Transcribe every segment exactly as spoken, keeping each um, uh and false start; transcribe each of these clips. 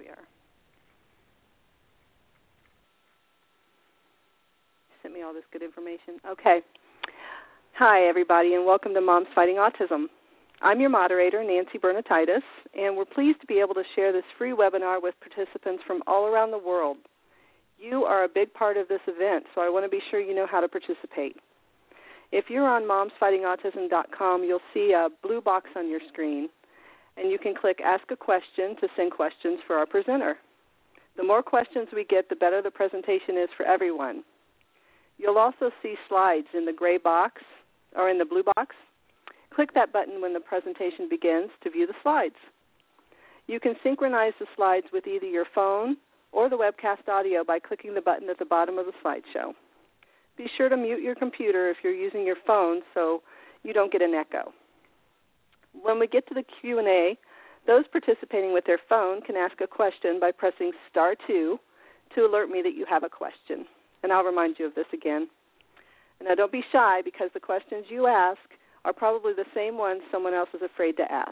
share. Sent me all this good information. Okay. Hi, everybody, and welcome to Moms Fighting Autism. I'm your moderator, Nancy Bernatitis, and we're pleased to be able to share this free webinar with participants from all around the world. You are a big part of this event, so I want to be sure you know how to participate. If you're on moms fighting autism dot com, you'll see a blue box on your screen, and you can click Ask a Question to send questions for our presenter. The more questions we get, the better the presentation is for everyone. You'll also see slides in the gray box or in the blue box. Click that button when the presentation begins to view the slides. You can synchronize the slides with either your phone or the webcast audio by clicking the button at the bottom of the slideshow. Be sure to mute your computer if you're using your phone so you don't get an echo. When we get to the Q and A, those participating with their phone can ask a question by pressing star two to alert me that you have a question. And I'll remind you of this again. And now don't be shy, because the questions you ask are probably the same ones someone else is afraid to ask.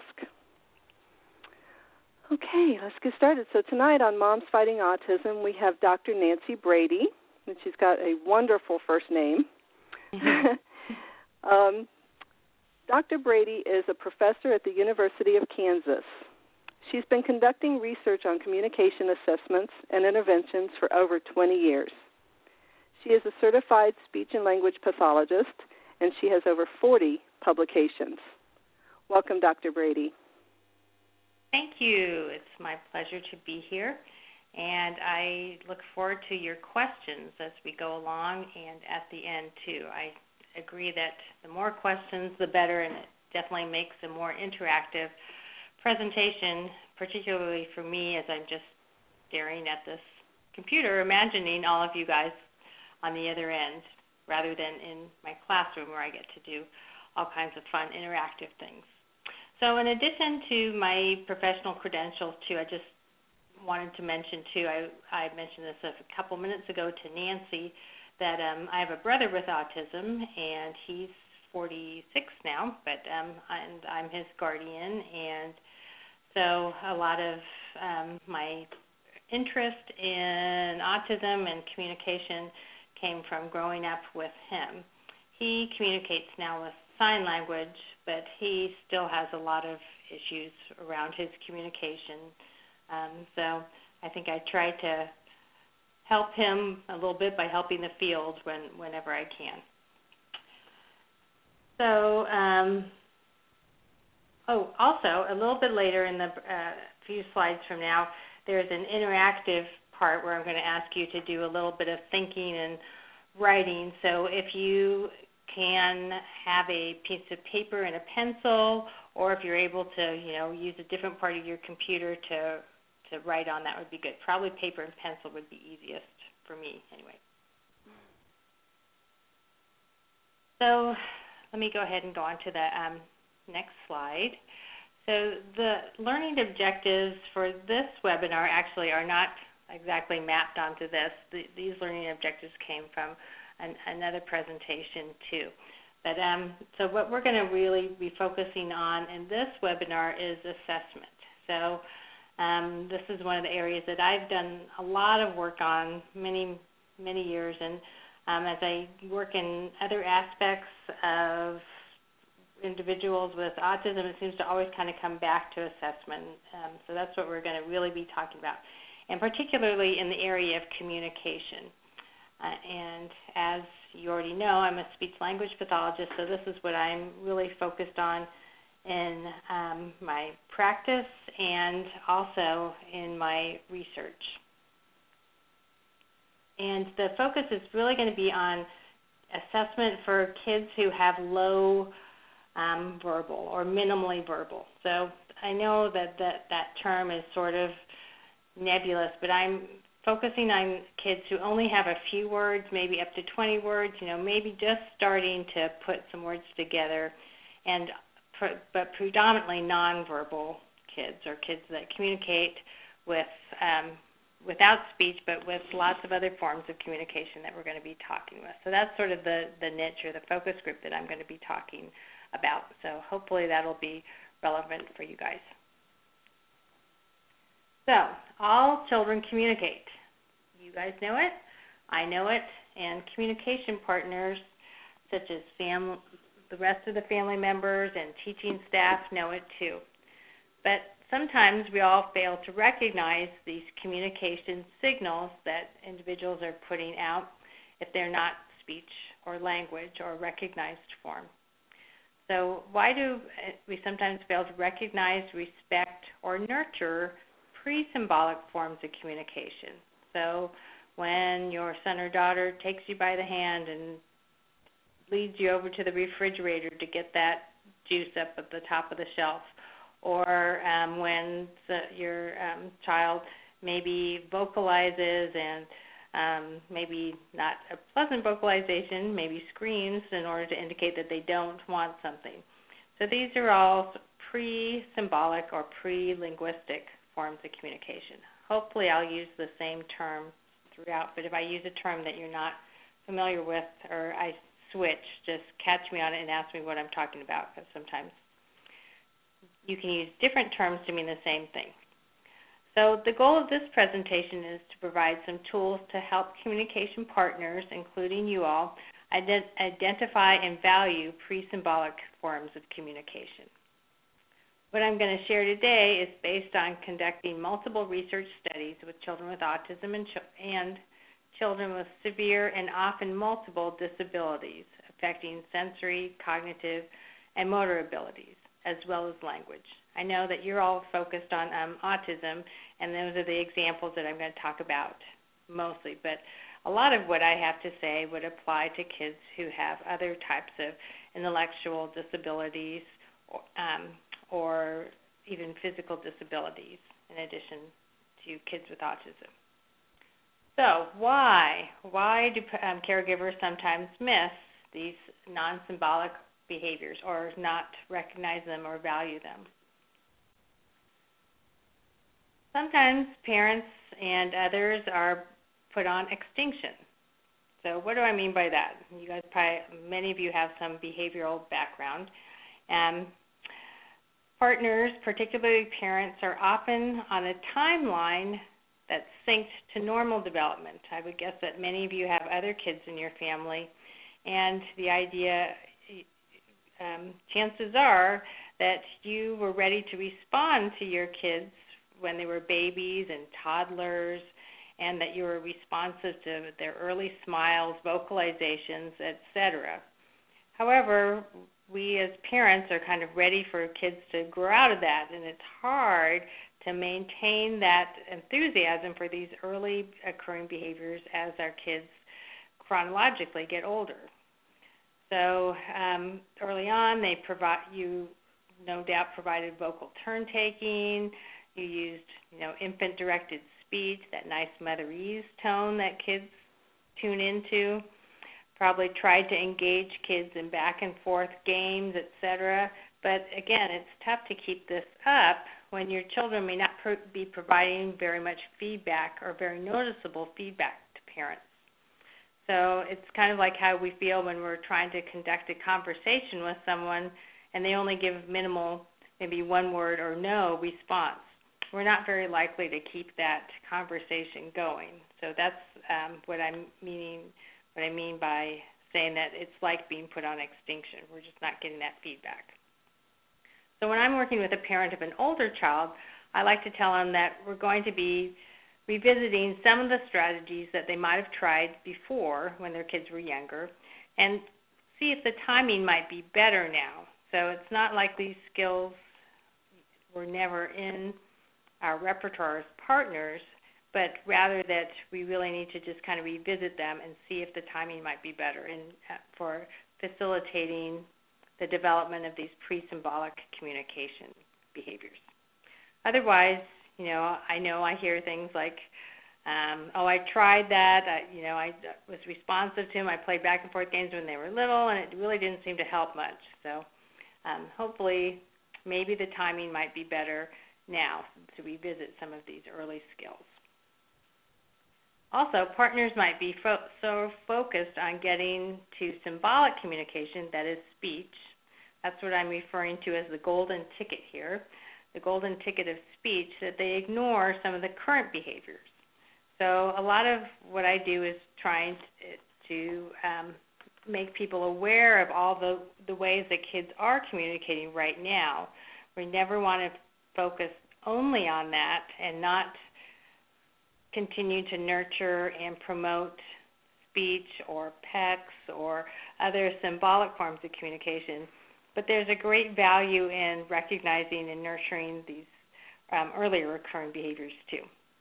Okay, let's get started. So tonight on Moms Fighting Autism, we have Doctor Nancy Brady, and she's got a wonderful first name. Mm-hmm. um, Doctor Brady is a professor at the University of Kansas. She's been conducting research on communication assessments and interventions for over twenty years. She is a certified speech and language pathologist, and she has over forty publications. Welcome, Doctor Brady. Thank you. It's my pleasure to be here, and I look forward to your questions as we go along and at the end, too. I agree that the more questions, the better, and it definitely makes a more interactive presentation, particularly for me as I'm just staring at this computer, imagining all of you guys on the other end, rather than in my classroom where I get to do all kinds of fun interactive things. So in addition to my professional credentials, too, I just wanted to mention, too, I, I mentioned this a couple minutes ago to Nancy, that um, I have a brother with autism, and he's forty-six now, but um, and I'm his guardian, and so a lot of um, my interest in autism and communication came from growing up with him. He communicates now with sign language, but he still has a lot of issues around his communication. Um, so I think I try to help him a little bit by helping the field when, whenever I can. So, um, oh, also, a little bit later in the uh, few slides from now, there's an interactive part where I'm going to ask you to do a little bit of thinking and writing. So if you can have a piece of paper and a pencil, or if you're able to, you know, use a different part of your computer to to write on, that would be good. Probably paper and pencil would be easiest for me anyway. So let me go ahead and go on to the um, next slide. So the learning objectives for this webinar actually are not exactly mapped onto this. The, these learning objectives came from an, another presentation too. But um, so what we're going to really be focusing on in this webinar is assessment. So um, this is one of the areas that I've done a lot of work on many, many years, and um, as I work in other aspects of individuals with autism, it seems to always kind of come back to assessment. Um, so that's what we're going to really be talking about, and particularly in the area of communication. Uh, and as you already know, I'm a speech-language pathologist, so this is what I'm really focused on in um, my practice and also in my research. And the focus is really going to be on assessment for kids who have low um, verbal or minimally verbal. So I know that, that that term is sort of nebulous, but I'm focusing on kids who only have a few words, maybe up to twenty words, you know, maybe just starting to put some words together, and but predominantly nonverbal kids, or kids that communicate with um, without speech, but with lots of other forms of communication that we're going to be talking with. So that's sort of the, the niche or the focus group that I'm going to be talking about. So hopefully that'll be relevant for you guys. So all children communicate. You guys know it, I know it, and communication partners such as fam- the rest of the family members and teaching staff know it too. But sometimes we all fail to recognize these communication signals that individuals are putting out if they're not speech or language or recognized form. So why do we sometimes fail to recognize, respect, or nurture pre-symbolic forms of communication? So when your son or daughter takes you by the hand and leads you over to the refrigerator to get that juice up at the top of the shelf, or um, when the, your um, child maybe vocalizes and um, maybe not a pleasant vocalization, maybe screams in order to indicate that they don't want something. So these are all pre-symbolic or pre-linguistic forms of communication. Hopefully I'll use the same term throughout, but if I use a term that you're not familiar with or I switch, just catch me on it and ask me what I'm talking about, because sometimes you can use different terms to mean the same thing. So the goal of this presentation is to provide some tools to help communication partners, including you all, ident- identify and value pre-symbolic forms of communication. What I'm going to share today is based on conducting multiple research studies with children with autism and, ch- and children with severe and often multiple disabilities affecting sensory, cognitive, and motor abilities, as well as language. I know that you're all focused on um, autism, and those are the examples that I'm going to talk about mostly, but a lot of what I have to say would apply to kids who have other types of intellectual disabilities or, um, or even physical disabilities in addition to kids with autism. So why? Why do um, caregivers sometimes miss these non-symbolic behaviors or not recognize them or value them? Sometimes parents and others are put on extinction. So what do I mean by that? You guys probably, many of you have some behavioral background. Um, partners, particularly parents, are often on a timeline that's synced to normal development. I would guess that many of you have other kids in your family, and the idea, um, chances are that you were ready to respond to your kids when they were babies and toddlers, and that you were responsive to their early smiles, vocalizations, et cetera. However, we as parents are kind of ready for kids to grow out of that, and it's hard to maintain that enthusiasm for these early occurring behaviors as our kids chronologically get older. So um, early on, they provide you, no doubt, provided vocal turn taking. You used, you know, infant-directed speech, that nice motherese tone that kids tune into. Probably tried to engage kids in back and forth games, et cetera. But again, it's tough to keep this up when your children may not pro- be providing very much feedback or very noticeable feedback to parents. So it's kind of like how we feel when we're trying to conduct a conversation with someone and they only give minimal, maybe one word or no response. We're not very likely to keep that conversation going. So that's um, what I'm meaning, what I mean by saying that it's like being put on extinction. We're just not getting that feedback. So when I'm working with a parent of an older child, I like to tell them that we're going to be revisiting some of the strategies that they might have tried before when their kids were younger and see if the timing might be better now. So it's not like these skills were never in our repertoire as partners, but rather that we really need to just kind of revisit them and see if the timing might be better in, uh, for facilitating the development of these pre-symbolic communication behaviors. Otherwise, you know, I know I hear things like, um, oh, I tried that, I, you know, I was responsive to them, I played back and forth games when they were little, and it really didn't seem to help much. So um, hopefully maybe the timing might be better now to revisit some of these early skills. Also, partners might be fo- so focused on getting to symbolic communication, that is speech. That's what I'm referring to as the golden ticket here, the golden ticket of speech, that they ignore some of the current behaviors. So a lot of what I do is trying to, to um, make people aware of all the, the ways that kids are communicating right now. We never want to focus only on that and not continue to nurture and promote speech or pecs or other symbolic forms of communication. But there's a great value in recognizing and nurturing these um, earlier occurring behaviors too.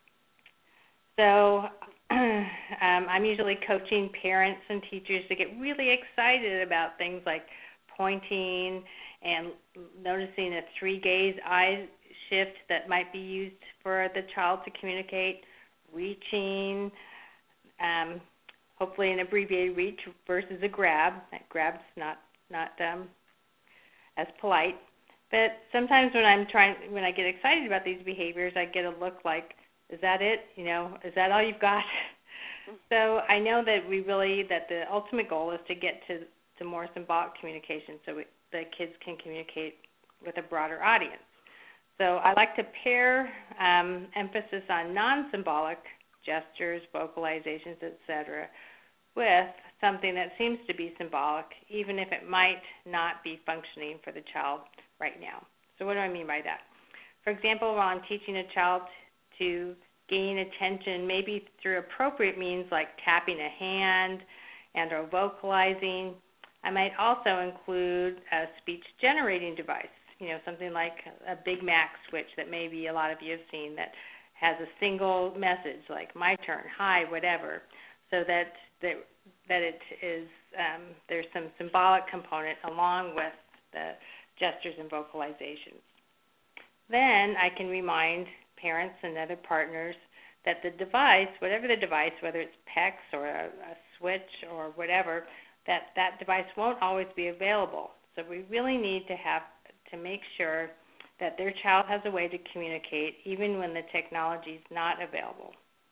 So um, I'm usually coaching parents and teachers to get really excited about things like pointing and noticing a three-gaze eye shift that might be used for the child to communicate, reaching, um, hopefully an abbreviated reach versus a grab. That grab's not not um, as polite. But sometimes when I'm trying, when I get excited about these behaviors, I get a look like, is that it? You know, is that all you've got? So I know that we really, that the ultimate goal is to get to, to more symbolic communication so we, the kids can communicate with a broader audience. So I like to pair um, emphasis on non-symbolic gestures, vocalizations, et cetera, with something that seems to be symbolic, even if it might not be functioning for the child right now. So what do I mean by that? For example, while I'm teaching a child to gain attention, maybe through appropriate means like tapping a hand and or vocalizing, I might also include a speech-generating device, you know, something like a Big Mac switch that maybe a lot of you have seen that has a single message like my turn, hi, whatever, so that that, that it is um, there's some symbolic component along with the gestures and vocalizations. Then I can remind parents and other partners that the device, whatever the device, whether it's PECS or a, a switch or whatever, that that device won't always be available. So we really need to have to make sure that their child has a way to communicate even when the technology is not available.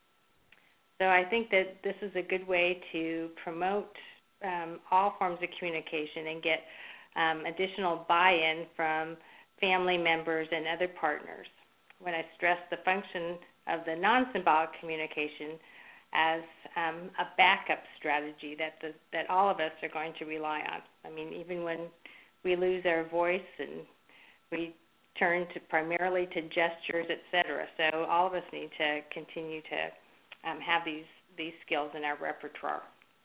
So I think that this is a good way to promote um, all forms of communication and get um, additional buy-in from family members and other partners. When I stress the function of the non-symbolic communication as um, a backup strategy that the, that all of us are going to rely on. I mean, even when we lose our voice and we turn to primarily to gestures, et cetera. So all of us need to continue to um, have these, these skills in our repertoire.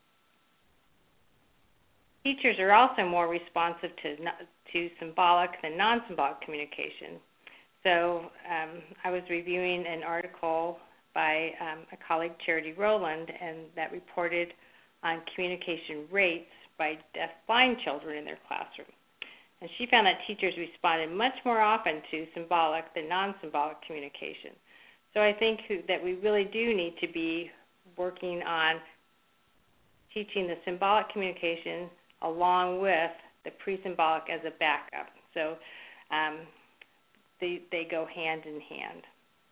Teachers are also more responsive to, to symbolic than non-symbolic communication. So um, I was reviewing an article by um, a colleague, Charity Rowland, and that reported on communication rates by deaf-blind children in their classroom. And she found that teachers responded much more often to symbolic than non-symbolic communication. So I think that we really do need to be working on teaching the symbolic communication along with the pre-symbolic as a backup. So um, they, they go hand in hand.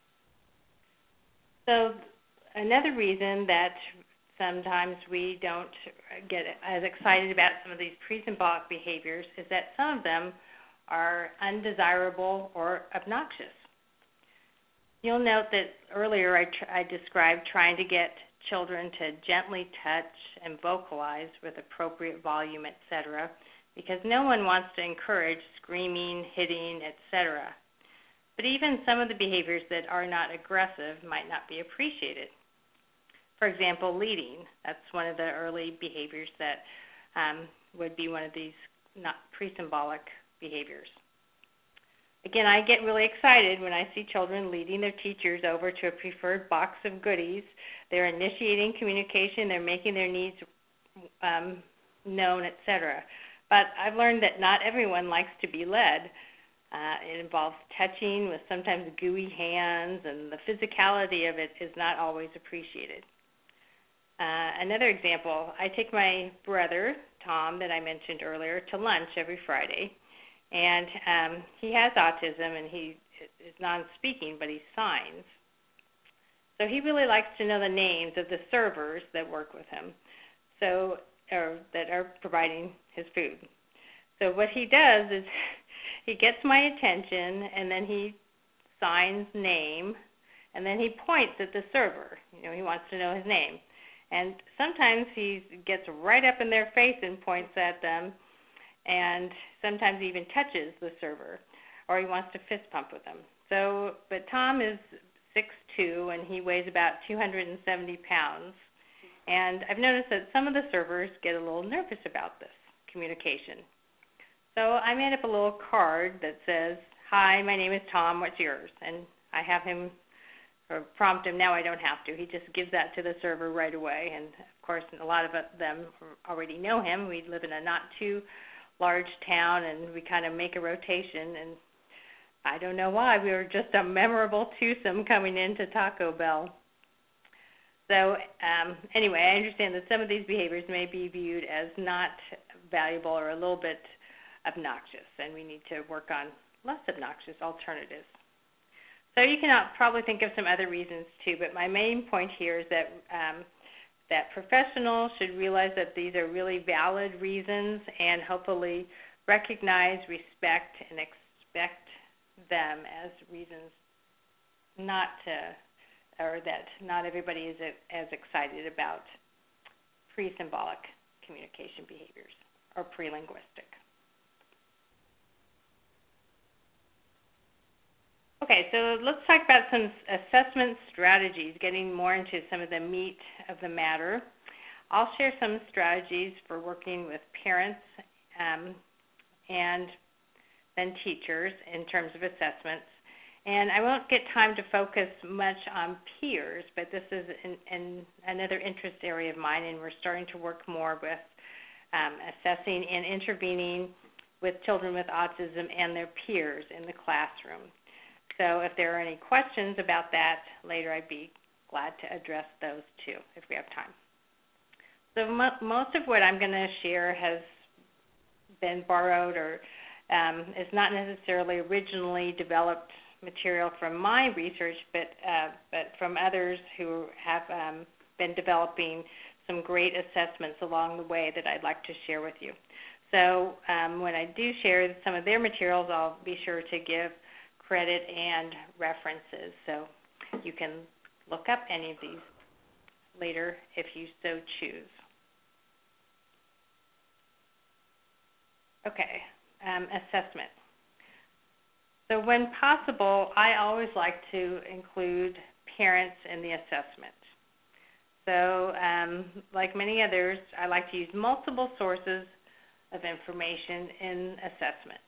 So another reason that sometimes we don't get as excited about some of these pre-symbolic behaviors is that some of them are undesirable or obnoxious. You'll note that earlier I, tr- I described trying to get children to gently touch and vocalize with appropriate volume, et cetera, because no one wants to encourage screaming, hitting, et cetera. But even some of the behaviors that are not aggressive might not be appreciated. For example, leading. That's one of the early behaviors that um, would be one of these not pre-symbolic behaviors. Again, I get really excited when I see children leading their teachers over to a preferred box of goodies. They're initiating communication. They're making their needs um, known, et cetera. But I've learned that not everyone likes to be led. Uh, it involves touching with sometimes gooey hands, and the physicality of it is not always appreciated. Uh, another example, I take my brother, Tom, that I mentioned earlier, to lunch every Friday. And um, he has autism, and he is non-speaking, but he signs. So he really likes to know the names of the servers that work with him, so or that are providing his food. So what he does is he gets my attention, and then he signs name, and then he points at the server. You know, he wants to know his name. And sometimes he gets right up in their face and points at them, and sometimes he even touches the server, or he wants to fist pump with them. So, but Tom is six two, and he weighs about two hundred seventy pounds. And I've noticed that some of the servers get a little nervous about this communication. So I made up a little card that says, "Hi, my name is Tom, what's yours?" And I have him, or prompt him, now I don't have to. He just gives that to the server right away. And of course, a lot of them already know him. We live in a not too large town, and we kind of make a rotation. And I don't know why, we were just a memorable twosome coming into Taco Bell. So um, anyway, I understand that some of these behaviors may be viewed as not valuable or a little bit obnoxious, and we need to work on less obnoxious alternatives. So you can probably think of some other reasons too, but my main point here is that um, that professionals should realize that these are really valid reasons and hopefully recognize, respect, and expect them as reasons not to, or that not everybody is as excited about pre-symbolic communication behaviors or pre-linguistic. Okay, so let's talk about some assessment strategies, getting more into some of the meat of the matter. I'll share some strategies for working with parents um, and then teachers in terms of assessments. And I won't get time to focus much on peers, but this is an, an, another interest area of mine, and we're starting to work more with um, assessing and intervening with children with autism and their peers in the classroom. So if there are any questions about that later, I'd be glad to address those too if we have time. So mo- most of what I'm going to share has been borrowed or um, is not necessarily originally developed material from my research, but uh, but from others who have um, been developing some great assessments along the way that I'd like to share with you. So um, when I do share some of their materials, I'll be sure to give credit and references, so you can look up any of these later if you so choose. Okay, um, assessment. So when possible, I always like to include parents in the assessment. So um, like many others, I like to use multiple sources of information in assessment.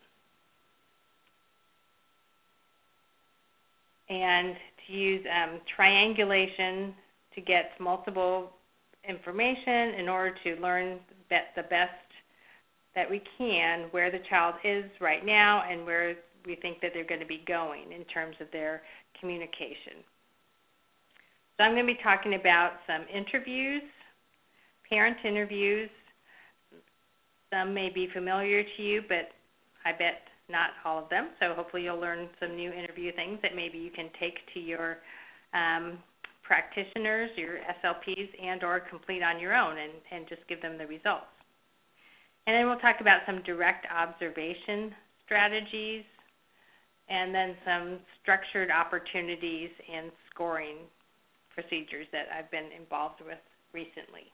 And to use um, triangulation to get multiple information in order to learn the best that we can where the child is right now and where we think that they're going to be going in terms of their communication. So I'm going to be talking about some interviews, parent interviews. Some may be familiar to you, but I bet not all of them, so hopefully you'll learn some new interview things that maybe you can take to your um, practitioners, your S L Ps, and or complete on your own and, and just give them the results. And then we'll talk about some direct observation strategies and then some structured opportunities and scoring procedures that I've been involved with recently.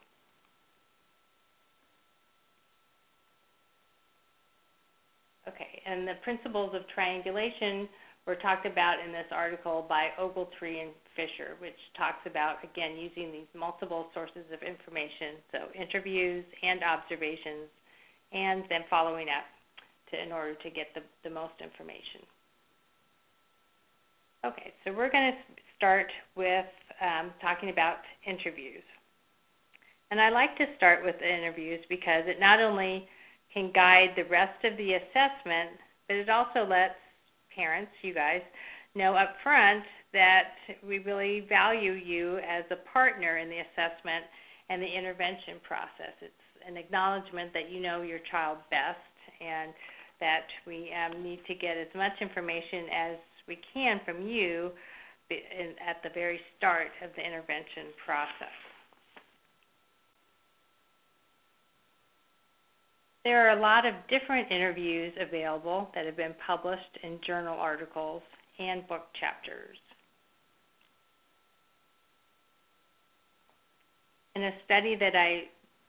Okay, and the principles of triangulation were talked about in this article by Ogletree and Fisher, which talks about, again, using these multiple sources of information, so interviews and observations, and then following up to, in order to get the, the most information. Okay, so we're going to start with um, talking about interviews. And I like to start with the interviews because it not only can guide the rest of the assessment, but it also lets parents, you guys, know up front that we really value you as a partner in the assessment and the intervention process. It's an acknowledgement that you know your child best and that we um, need to get as much information as we can from you in, at the very start of the intervention process. There are a lot of different interviews available that have been published in journal articles and book chapters. In a study that I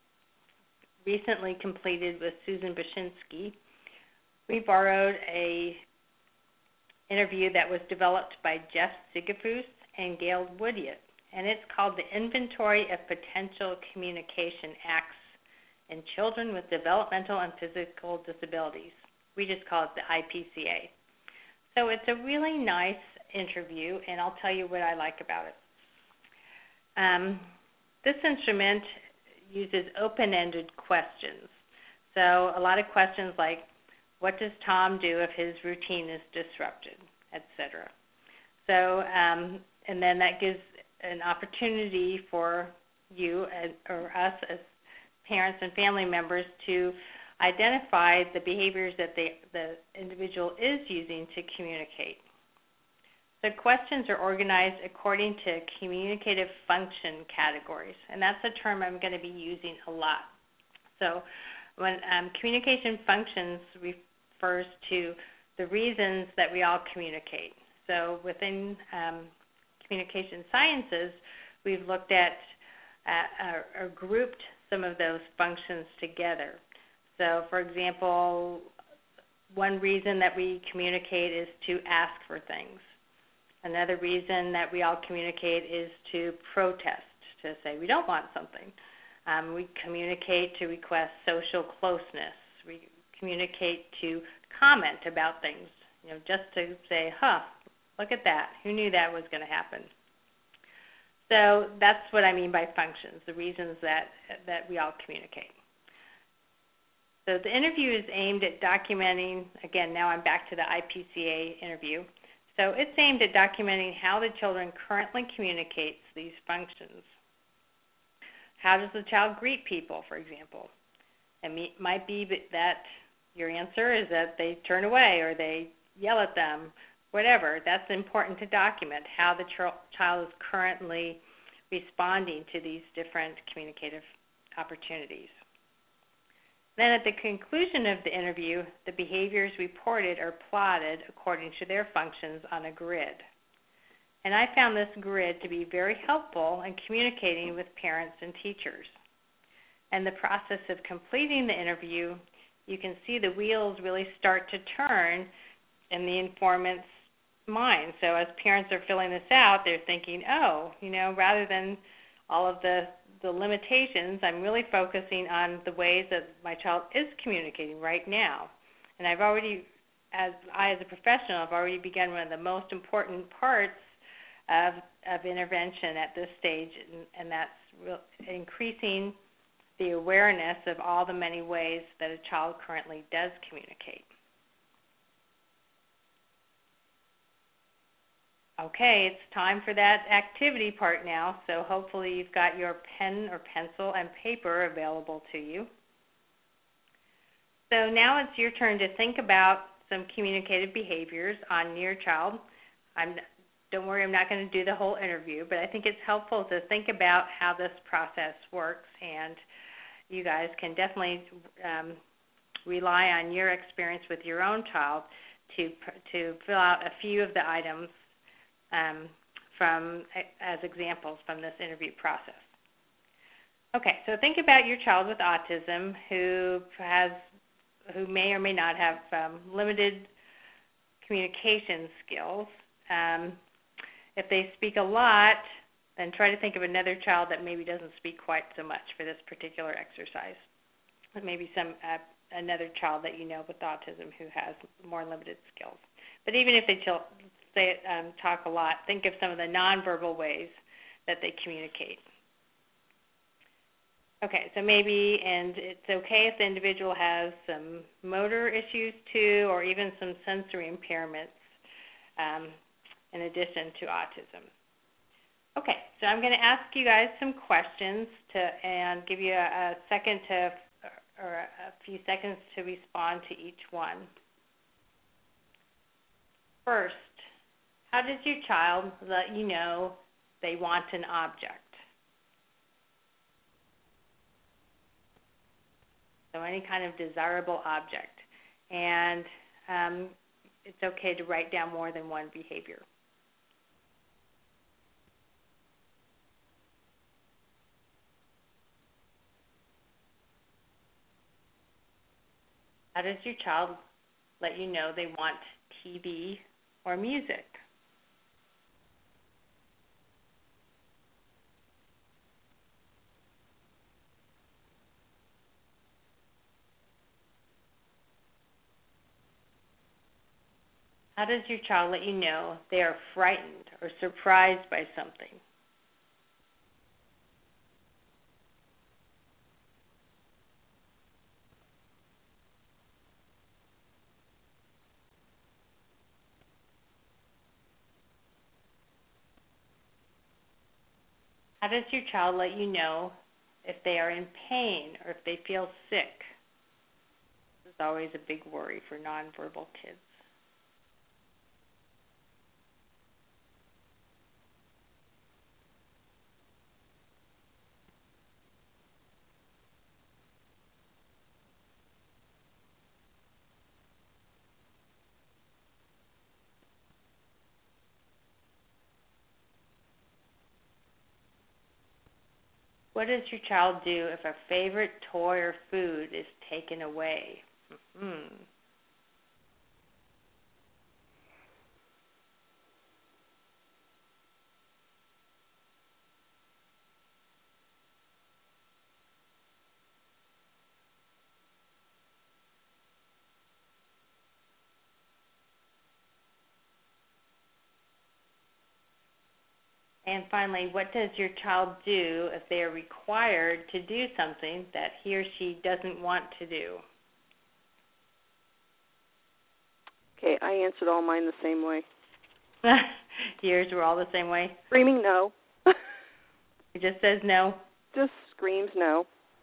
recently completed with Susan Bashinsky, we borrowed a interview that was developed by Jeff Sigafus and Gail Woodyatt, and it's called The Inventory of Potential Communication Acts in Children with Developmental and Physical Disabilities. We just call it the I P C A. So it's a really nice interview, and I'll tell you what I like about it. Um, this instrument uses open-ended questions. So a lot of questions like, what does Tom do if his routine is disrupted, et cetera. So, um, and then that gives an opportunity for you as, or us as parents and family members to identify the behaviors that they, the individual is using to communicate. The questions are organized according to communicative function categories, and that's a term I'm going to be using a lot. So when um, communication functions refers to the reasons that we all communicate. So within um, communication sciences, we've looked at uh, or, or grouped some of those functions together. So for example, one reason that we communicate is to ask for things. Another reason that we all communicate is to protest, to say we don't want something. Um, we communicate to request social closeness. We communicate to comment about things, you know, just to say, huh, look at that. Who knew that was going to happen? So that's what I mean by functions, the reasons that, that we all communicate. So the interview is aimed at documenting, again, now I'm back to the I P C A interview. So it's aimed at documenting how the children currently communicates these functions. How does the child greet people, for example? It might be that your answer is that they turn away or they yell at them, whatever. That's important to document how the ch- child is currently responding to these different communicative opportunities. Then at the conclusion of the interview, the behaviors reported are plotted according to their functions on a grid. And I found this grid to be very helpful in communicating with parents and teachers. And the process of completing the interview, you can see the wheels really start to turn in the informant's mind. So as parents are filling this out, they're thinking, oh, you know, rather than all of the the limitations, I'm really focusing on the ways that my child is communicating right now. And I've already, as I as a professional, I've already begun one of the most important parts of, of intervention at this stage, and, and that's real, increasing the awareness of all the many ways that a child currently does communicate. Okay, it's time for that activity part now, so hopefully you've got your pen or pencil and paper available to you. So now it's your turn to think about some communicative behaviors on your child. I'm, don't worry, I'm not going to do the whole interview, but I think it's helpful to think about how this process works, and you guys can definitely um, rely on your experience with your own child to, to fill out a few of the items Um, from as examples from this interview process. Okay, so think about your child with autism who has, who may or may not have um, limited communication skills. Um, if they speak a lot, then try to think of another child that maybe doesn't speak quite so much for this particular exercise. Maybe some uh, another child that you know with autism who has more limited skills. But even if they chill, Say, um, talk a lot, think of some of the nonverbal ways that they communicate. Okay, so maybe, and it's okay if the individual has some motor issues too, or even some sensory impairments um, in addition to autism. Okay, so I'm going to ask you guys some questions to, and give you a, a second to, or a few seconds to respond to each one. First, how does your child let you know they want an object? so any kind of desirable object. And um, it's okay to write down more than one behavior. How does your child let you know they want T V or music? How does your child let you know they are frightened or surprised by something? How does your child let you know if they are in pain or if they feel sick? This is always a big worry for nonverbal kids. What does your child do if a favorite toy or food is taken away? Mm-hmm. And finally, what does your child do if they are required to do something that he or she doesn't want to do? Okay, I answered all mine the same way. Yours were all the same way? Screaming no. It just says no? Just screams no.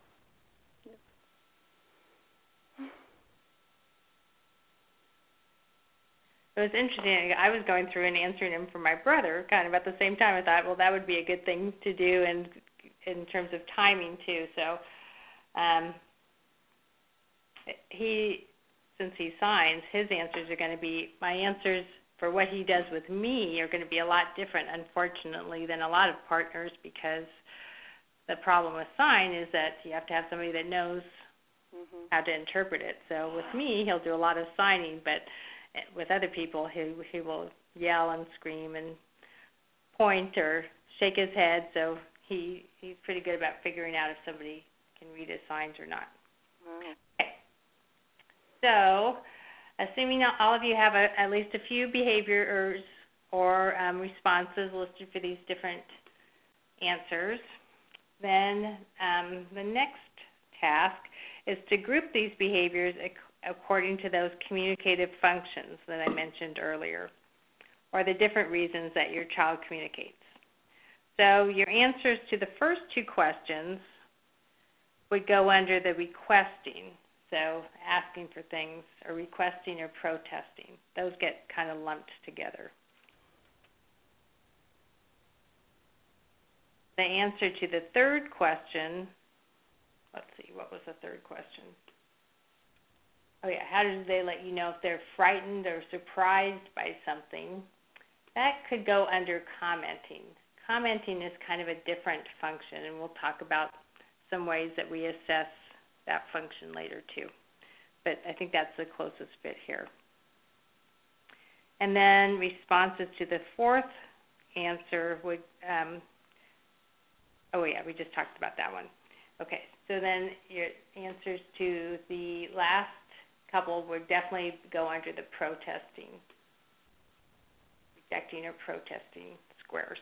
It was interesting. I was going through and answering them for my brother kind of at the same time. I thought, well, that would be a good thing to do and in terms of timing too. So um, he, since he signs, his answers are going to be, my answers for what he does with me are going to be a lot different, unfortunately, than a lot of partners, because the problem with sign is that you have to have somebody that knows mm-hmm. how to interpret it. So with me, he'll do a lot of signing, but with other people, he he will yell and scream and point or shake his head. So he he's pretty good about figuring out if somebody can read his signs or not. Wow. Okay. So, assuming all of you have a, at least a few behaviors or um, responses listed for these different answers, then um, the next task is to group these behaviors according to those communicative functions that I mentioned earlier, or the different reasons that your child communicates. So your answers to the first two questions would go under the requesting, so asking for things, or requesting or protesting. Those get kind of lumped together. The answer to the third question, let's see, what was the third question? Oh, yeah, how do they let you know if they're frightened or surprised by something? That could go under commenting. Commenting is kind of a different function, and we'll talk about some ways that we assess that function later, too. But I think that's the closest fit here. And then responses to the fourth answer would, um, oh, yeah, we just talked about that one. Okay, so then your answers to the last couple would definitely go under the protesting, rejecting or protesting squares.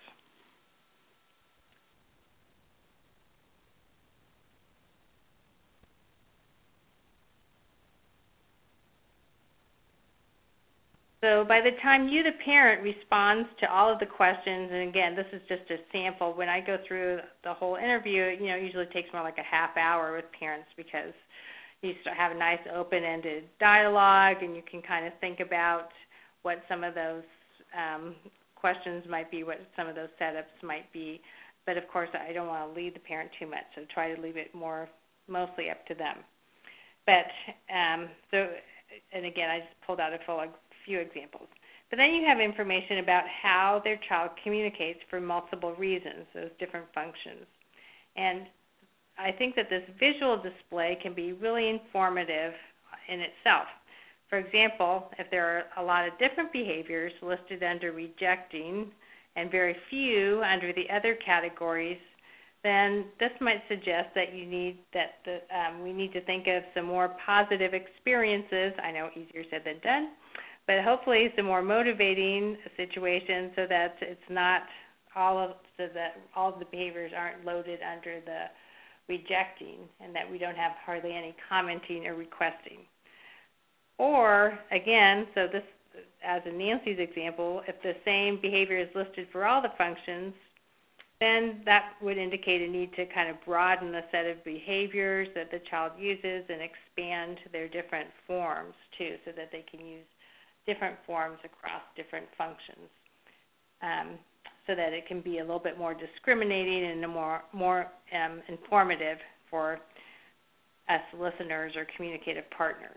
So by the time you, the parent, responds to all of the questions, and again, this is just a sample. When I go through the whole interview, you know, it usually takes more like a half hour with parents, because you have a nice open-ended dialogue, and you can kind of think about what some of those um, questions might be, what some of those setups might be. But of course, I don't want to lead the parent too much, so try to leave it more mostly up to them. but um, so, and again, I just pulled out a full, a few examples. But then you have information about how their child communicates for multiple reasons, those different functions. And I think that this visual display can be really informative in itself. For example, if there are a lot of different behaviors listed under rejecting and very few under the other categories, then this might suggest that you need that the, um, we need to think of some more positive experiences. I know easier said than done, but hopefully some more motivating situations so that it's not all of so that all of the behaviors aren't loaded under the rejecting, and that we don't have hardly any commenting or requesting. Or again, so this, as in Nancy's example, if the same behavior is listed for all the functions, then that would indicate a need to kind of broaden the set of behaviors that the child uses and expand their different forms too, so that they can use different forms across different functions, um, so that it can be a little bit more discriminating and a more more um, informative for us listeners or communicative partners.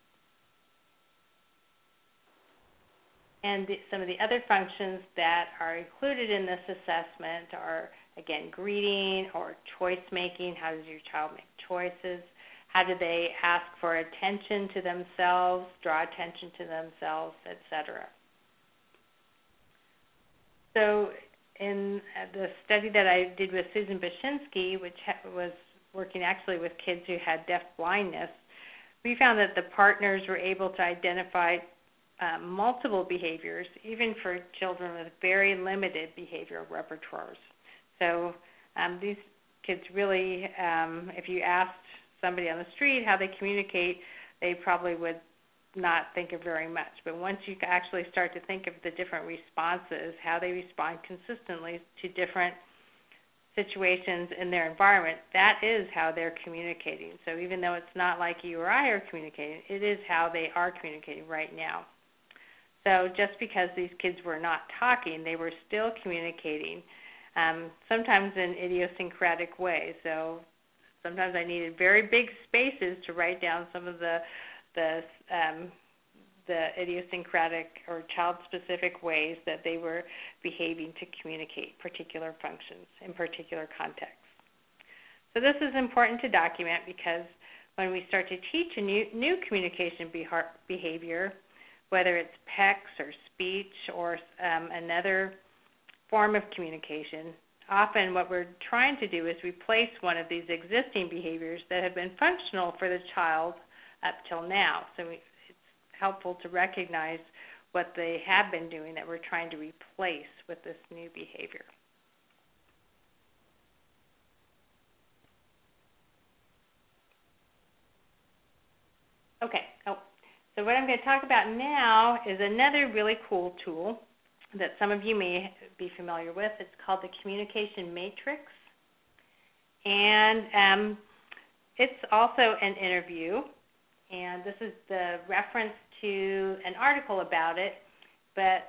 And the, some of the other functions that are included in this assessment are, again, greeting or choice making. How does your child make choices? How do they ask for attention to themselves, draw attention to themselves, et cetera? So in the study that I did with Susan Bashinsky, which was working actually with kids who had deaf blindness, we found that the partners were able to identify uh, multiple behaviors, even for children with very limited behavioral repertoires. So um, these kids really, um, if you asked somebody on the street how they communicate, they probably would not think of very much. But once you actually start to think of the different responses, how they respond consistently to different situations in their environment, that is how they're communicating. So even though it's not like you or I are communicating, it is how they are communicating right now. So just because these kids were not talking, they were still communicating, um, sometimes in idiosyncratic ways. So sometimes I needed very big spaces to write down some of the the um, the idiosyncratic or child-specific ways that they were behaving to communicate particular functions in particular contexts. So this is important to document because when we start to teach a new, new communication behavior, whether it's P E Cs or speech or um, another form of communication, often what we're trying to do is replace one of these existing behaviors that have been functional for the child up till now. So we, it's helpful to recognize what they have been doing that we're trying to replace with this new behavior. Okay, oh, so what I'm going to talk about now is another really cool tool that some of you may be familiar with. It's called the Communication Matrix. And um, it's also an interview. And this is the reference to an article about it, but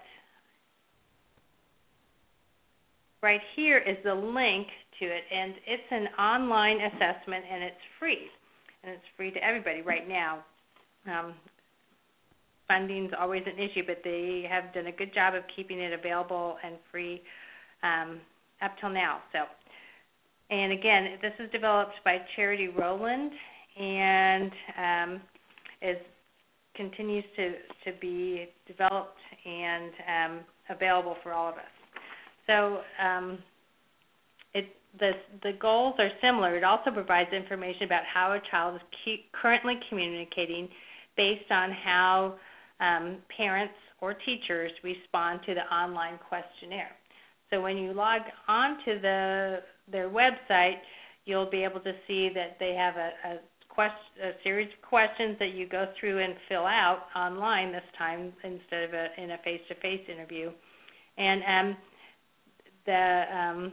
right here is the link to it, and it's an online assessment, and it's free, and it's free to everybody right now. Um, funding's always an issue, but they have done a good job of keeping it available and free um, up till now. So, and again, this is developed by Charity Rowland, and um, is continues to, to be developed and um, available for all of us. So um, it, the, the goals are similar. It also provides information about how a child is cu- currently communicating based on how um, parents or teachers respond to the online questionnaire. So when you log on to the, their website, you'll be able to see that they have a, a Question, a series of questions that you go through and fill out online this time instead of a, in a face-to-face interview. And um, the um,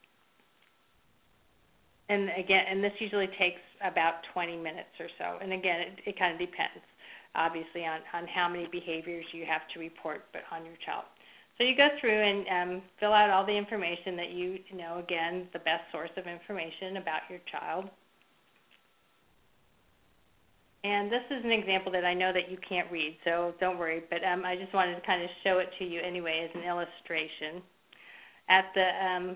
and again, and this usually takes about twenty minutes or so. And again, it, it kind of depends, obviously, on, on how many behaviors you have to report but on your child. So you go through and um, fill out all the information that you know, again, the best source of information about your child. And this is an example that I know that you can't read, so don't worry, but um, I just wanted to kind of show it to you anyway as an illustration. At the um,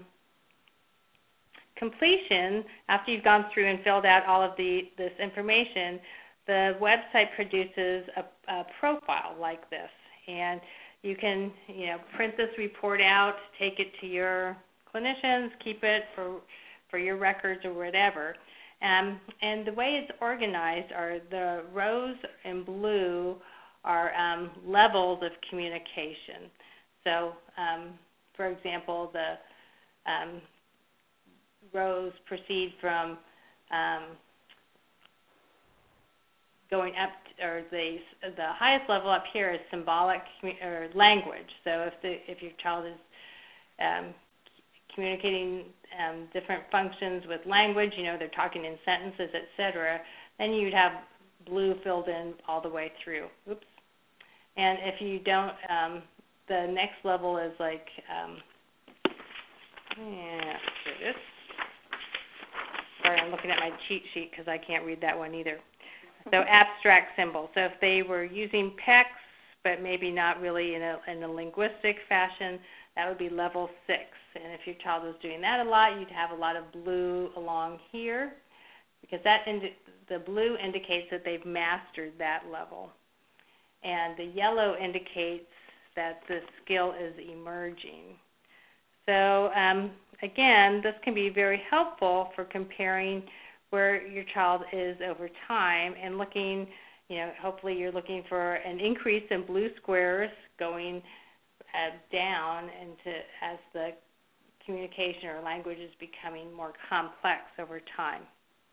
completion, after you've gone through and filled out all of the this information, the website produces a, a profile like this. And you can, you know, print this report out, take it to your clinicians, keep it for for your records or whatever. Um, and the way it's organized are the rows in blue are um, levels of communication. So, um, for example, the um, rows proceed from um, going up, to, or the the highest level up here is symbolic or language. So if the if your child is um, communicating um, different functions with language, you know, they're talking in sentences, et cetera, then you'd have blue filled in all the way through. Oops. And if you don't, um, the next level is like, um, yeah, here it is. Sorry, I'm looking at my cheat sheet because I can't read that one either. So abstract symbols. So if they were using P E X, but maybe not really in a, in a linguistic fashion, that would be level six. And if your child was doing that a lot, you'd have a lot of blue along here, because that indi- the blue indicates that they've mastered that level. And the yellow indicates that the skill is emerging. So um, again, this can be very helpful for comparing where your child is over time and looking, you know, hopefully you're looking for an increase in blue squares going uh, down into as the communication or language is becoming more complex over time.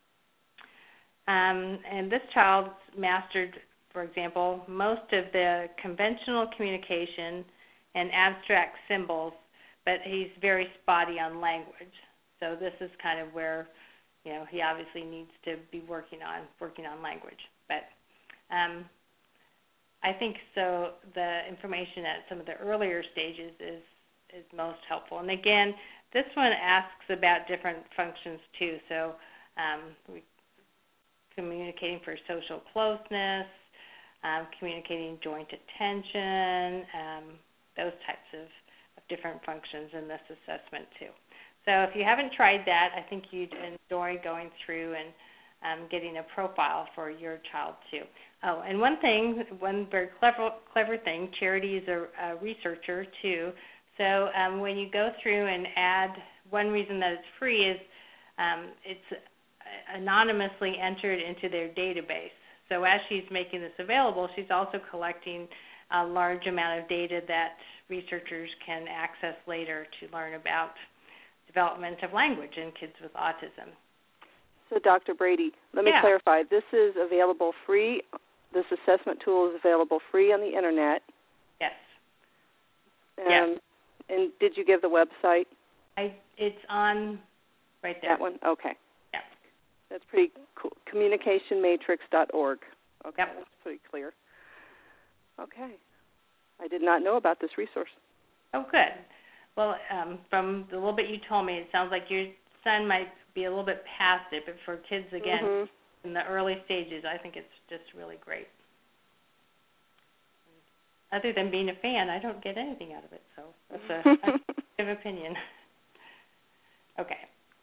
Um, and this child mastered, for example, most of the conventional communication and abstract symbols, but he's very spotty on language. So this is kind of where, you know, he obviously needs to be working on working on language. But um, I think so. The information at some of the earlier stages is is most helpful. And again, this one asks about different functions too. So um, we, communicating for social closeness, um, communicating joint attention, um, those types of, of different functions in this assessment too. So if you haven't tried that, I think you'd enjoy going through and um, getting a profile for your child too. Oh, and one thing, one very clever clever thing, Charity is a, a researcher too. So um, when you go through and add, one reason that it's free is um, it's anonymously entered into their database. So as she's making this available, she's also collecting a large amount of data that researchers can access later to learn about development of language in kids with autism. So Doctor Brady, let me yeah. clarify. This is available free. This assessment tool is available free on the Internet. Yes. Um, yes. And did you give the website? I, it's on right there. That one? Okay. Yeah. That's pretty cool. communication matrix dot org. Okay, yep. That's pretty clear. Okay. I did not know about this resource. Oh, good. Well, um, from the little bit you told me, it sounds like your son might be a little bit past it, but for kids, again, mm-hmm. in the early stages, I think it's just really great. Other than being a fan, I don't get anything out of it, so that's a good opinion. Okay.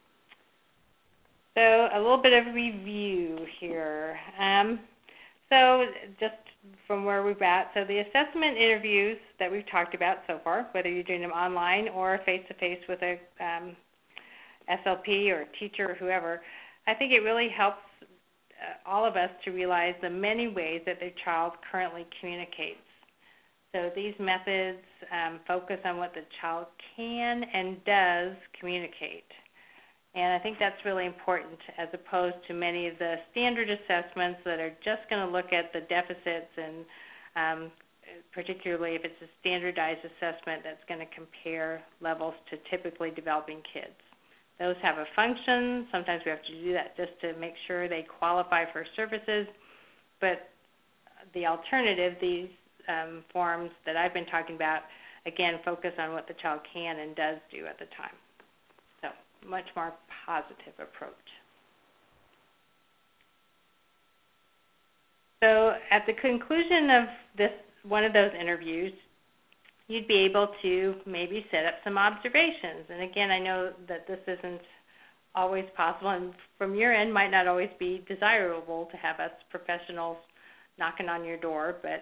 So a little bit of review here. Um, so just from where we're at, so the assessment interviews that we've talked about so far, whether you're doing them online or face-to-face with a um, S L P or a teacher or whoever, I think it really helps uh, all of us to realize the many ways that their child currently communicates. So these methods um, focus on what the child can and does communicate. And I think that's really important as opposed to many of the standard assessments that are just going to look at the deficits and um, particularly if it's a standardized assessment that's going to compare levels to typically developing kids. Those have a function. Sometimes we have to do that just to make sure they qualify for services. But the alternative, these um, forms that I've been talking about, again, focus on what the child can and does do at the time. So much more positive approach. So at the conclusion of this one of those interviews, you'd be able to maybe set up some observations. And again, I know that this isn't always possible, and from your end might not always be desirable to have us professionals knocking on your door, but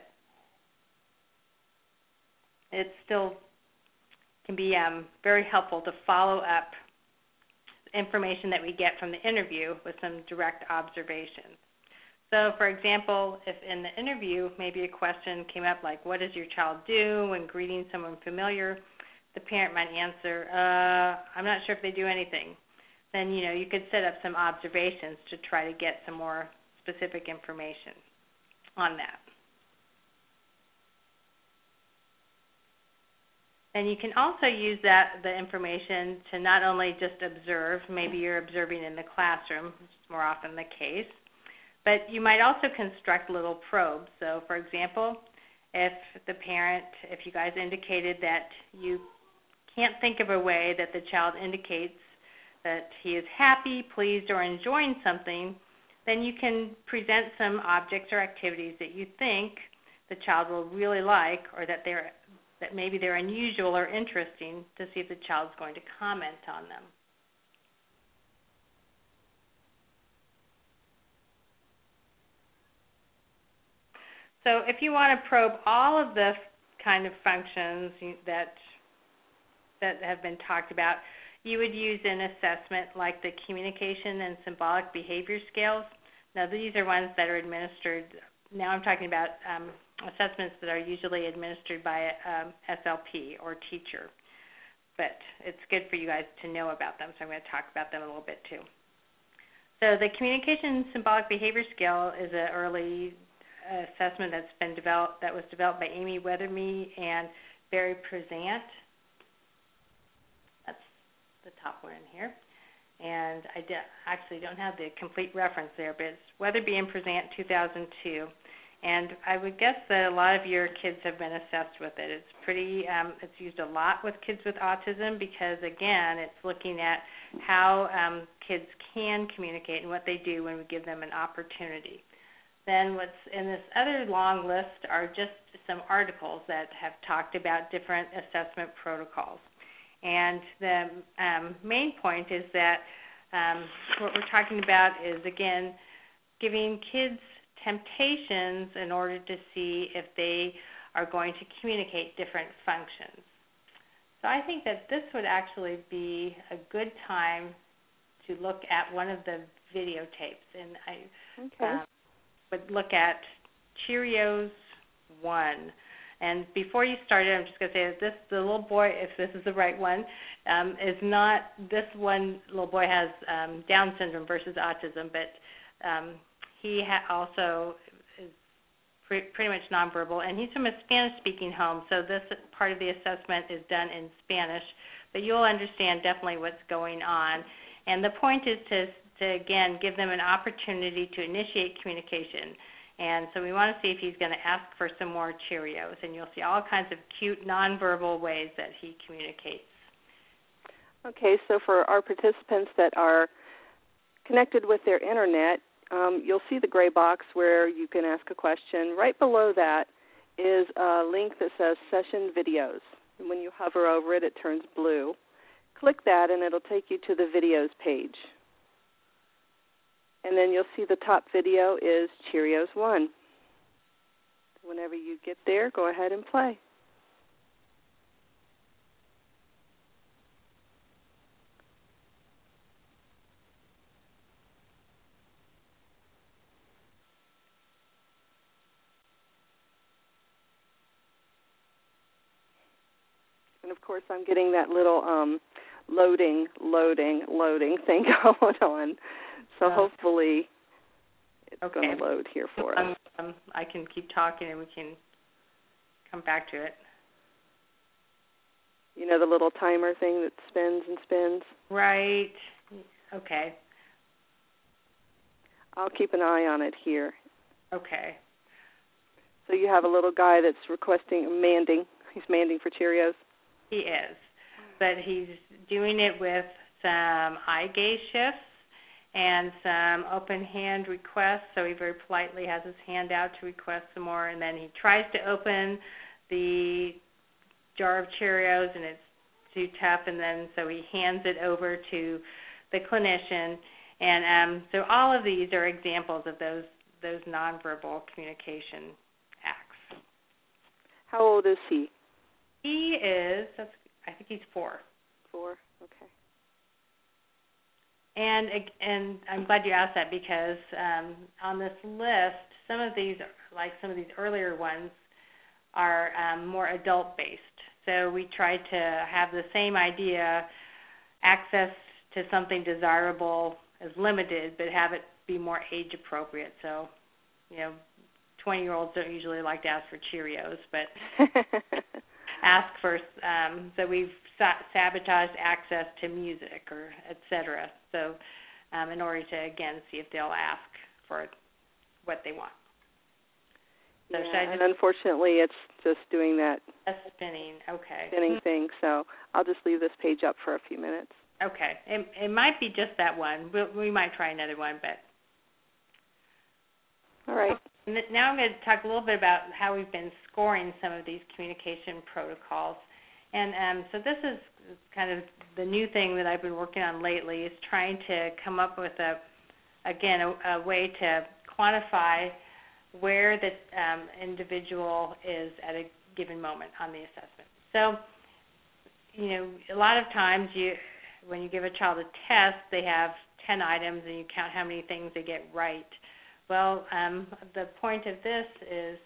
it still can be um, very helpful to follow up information that we get from the interview with some direct observations. So, for example, if in the interview maybe a question came up like, what does your child do when greeting someone familiar? The parent might answer, uh, I'm not sure if they do anything. Then, you know, you could set up some observations to try to get some more specific information on that. And you can also use that the information to not only just observe, maybe you're observing in the classroom, which is more often the case, but you might also construct little probes. So, for example, if the parent, if you guys indicated that you can't think of a way that the child indicates that he is happy, pleased, or enjoying something, then you can present some objects or activities that you think the child will really like, or that they're that maybe they're unusual or interesting, to see if the child's going to comment on them. So if you want to probe all of the kind of functions that that have been talked about, you would use an assessment like the communication and symbolic behavior scales. Now, these are ones that are administered. Now I'm talking about um, assessments that are usually administered by um, S L P or teacher. But it's good for you guys to know about them, so I'm going to talk about them a little bit too. So the communication symbolic behavior scale is an early assessment that's been developed, that was developed by Amy Weatherme and Barry Prezant. That's the top one in here. And I de- actually don't have the complete reference there, but it's Weatherby and Prezant two thousand two. And I would guess that a lot of your kids have been assessed with it. It's pretty, um, it's used a lot with kids with autism because, again, it's looking at how um, kids can communicate and what they do when we give them an opportunity. Then what's in this other long list are just some articles that have talked about different assessment protocols. And the um, main point is that um, what we're talking about is, again, giving kids temptations in order to see if they are going to communicate different functions. So I think that this would actually be a good time to look at one of the videotapes. And I okay. uh, would look at Cheerios one. And before you start it, I'm just going to say that this, the little boy, if this is the right one, um, is not, this one little boy has um, Down syndrome versus autism, but um, he ha- also is pre- pretty much nonverbal, and he's from a Spanish-speaking home, so this part of the assessment is done in Spanish, but you'll understand definitely what's going on. And the point is to, to again, give them an opportunity to initiate communication. And so we want to see if he's going to ask for some more Cheerios, and you'll see all kinds of cute nonverbal ways that he communicates. Okay, so for our participants that are connected with their internet, um, you'll see the gray box where you can ask a question. Right below that is a link that says Session Videos. And when you hover over it, it turns blue. Click that, and it'll take you to the Videos page. And then you'll see the top video is Cheerios one. Whenever you get there, go ahead and play. And, of course, I'm getting that little um, loading, loading, loading thing going on. So uh, hopefully it's okay. going to load here for us. Um, I can keep talking and we can come back to it. You know the little timer thing that spins and spins? Right. Okay. I'll keep an eye on it here. Okay. So you have a little guy that's requesting, manding. He's manding for Cheerios? He is. But he's doing it with some eye gaze shifts and some open hand requests. So he very politely has his hand out to request some more, and then he tries to open the jar of Cheerios, and it's too tough, and then so he hands it over to the clinician. And um, so all of these are examples of those those nonverbal communication acts. How old is he? He is, that's, I think he's four. Four, okay. And and I'm glad you asked that because um, on this list, some of these, like some of these earlier ones, are um, more adult-based. So we try to have the same idea, access to something desirable is limited, but have it be more age-appropriate. So, you know, twenty-year-olds don't usually like to ask for Cheerios, but ask for, um, so we've sa- sabotaged access to music or et cetera. So um, in order to, again, see if they'll ask for what they want. So yeah, should I just, and unfortunately it's just doing that a spinning, okay. spinning thing, so I'll just leave this page up for a few minutes. Okay. It, it might be just that one. We'll, we might try another one, but. All right. Now I'm going to talk a little bit about how we've been scoring some of these communication protocols. And um, so this is kind of the new thing that I've been working on lately, is trying to come up with, a, again, a, a way to quantify where the um, individual is at a given moment on the assessment. So, you know, a lot of times you, when you give a child a test, they have ten items and you count how many things they get right. Well, um, the point of this is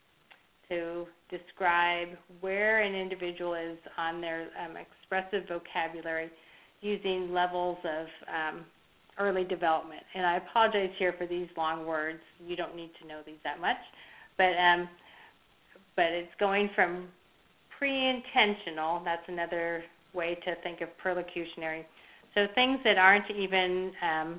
to describe where an individual is on their um, expressive vocabulary using levels of um, early development. And I apologize here for these long words. You don't need to know these that much. But, um, but it's going from pre-intentional, that's another way to think of perlocutionary. So things that aren't even um,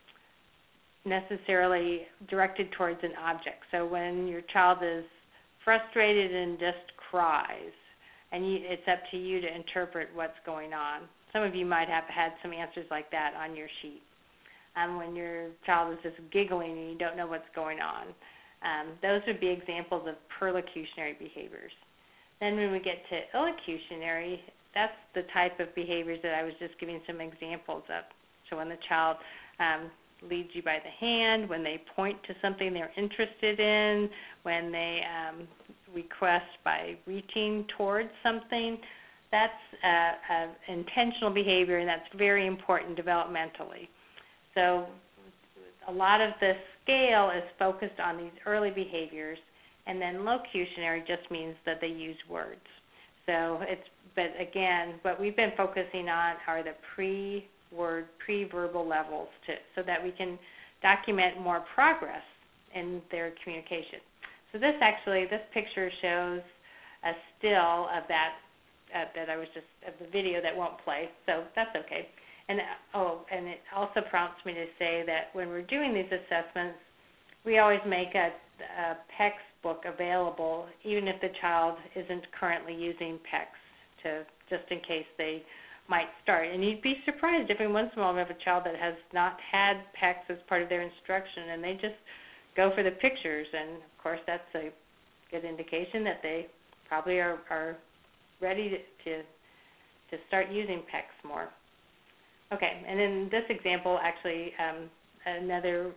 necessarily directed towards an object. So when your child is frustrated and just cries, and you, it's up to you to interpret what's going on. Some of you might have had some answers like that on your sheet. Um, when your child is just giggling and you don't know what's going on. Um, those would be examples of perlocutionary behaviors. Then when we get to illocutionary, that's the type of behaviors that I was just giving some examples of. So when the child um, leads you by the hand, when they point to something they're interested in, when they um, request by reaching towards something, that's uh, uh, intentional behavior, and that's very important developmentally. So a lot of the scale is focused on these early behaviors, and then locutionary just means that they use words. So it's, but again, what we've been focusing on are the pre-word, pre-verbal levels to, so that we can document more progress in their communication. So this actually, this picture shows a still of that, uh, that I was just, of the video that won't play, so that's okay. And oh, and it also prompts me to say that when we're doing these assessments, we always make a, a P E X book available, even if the child isn't currently using P E X, to just in case they might start. And you'd be surprised every once in a while we have a child that has not had P E X as part of their instruction, and they just go for the pictures. And of course, that's a good indication that they probably are, are ready to, to to start using P E X more. Okay, and in this example, actually, um, another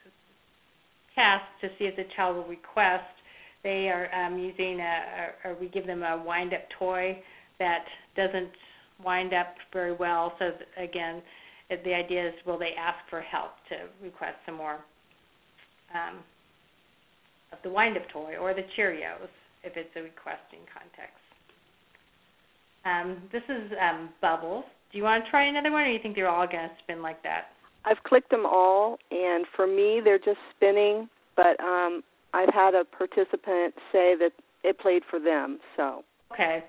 task to see if the child will request, they are um, using, a, a, or we give them a wind-up toy that doesn't wind up very well. So again, the idea is, will they ask for help to request some more um, of the wind-up toy or the Cheerios if it's a requesting context. Um, this is um, Bubbles. Do you want to try another one, or do you think they're all going to spin like that? I've clicked them all, and for me, they're just spinning, but um, I've had a participant say that it played for them, so. Okay.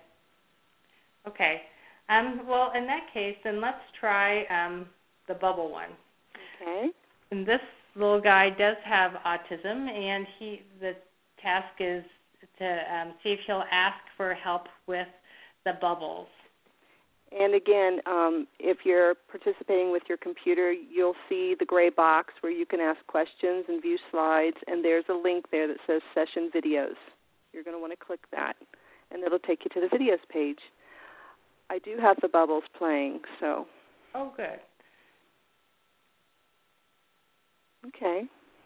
Okay. Um, well, in that case, then let's try um, the bubble one. Okay. And this little guy does have autism, and he the task is to um, see if he'll ask for help with the bubbles. And again, um, if you're participating with your computer, you'll see the gray box where you can ask questions and view slides, and there's a link there that says Session Videos. You're going to want to click that, and it'll take you to the videos page. I do have the bubbles playing, so. Oh, good. Okay.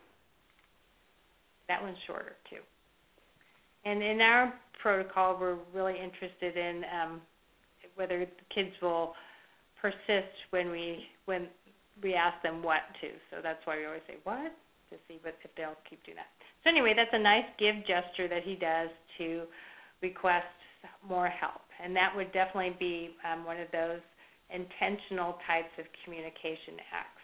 That one's shorter, too. And in our protocol, we're really interested in um, whether the kids will persist when we when we ask them what to. So that's why we always say what to see what, if they'll keep doing that. So anyway, that's a nice give gesture that he does to request more help. And that would definitely be um, one of those intentional types of communication acts.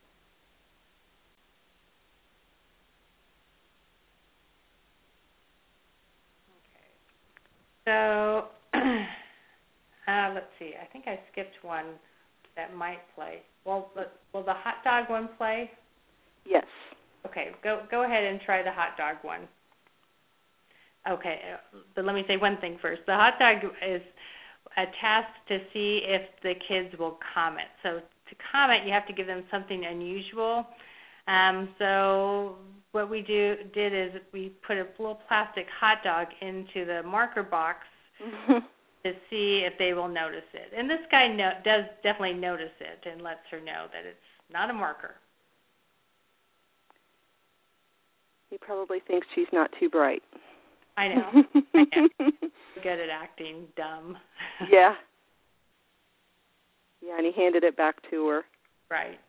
So uh, let's see. I think I skipped one that might play. Well, will the hot dog one play? Yes. Okay. Go go ahead and try the hot dog one. Okay, but let me say one thing first. The hot dog is a task to see if the kids will comment. So to comment, you have to give them something unusual. Um, so what we do did is we put a little plastic hot dog into the marker box to see if they will notice it. And this guy no, does definitely notice it and lets her know that it's not a marker. He probably thinks she's not too bright. I know. I know. Good at acting dumb. Yeah. Yeah, and he handed it back to her. Right.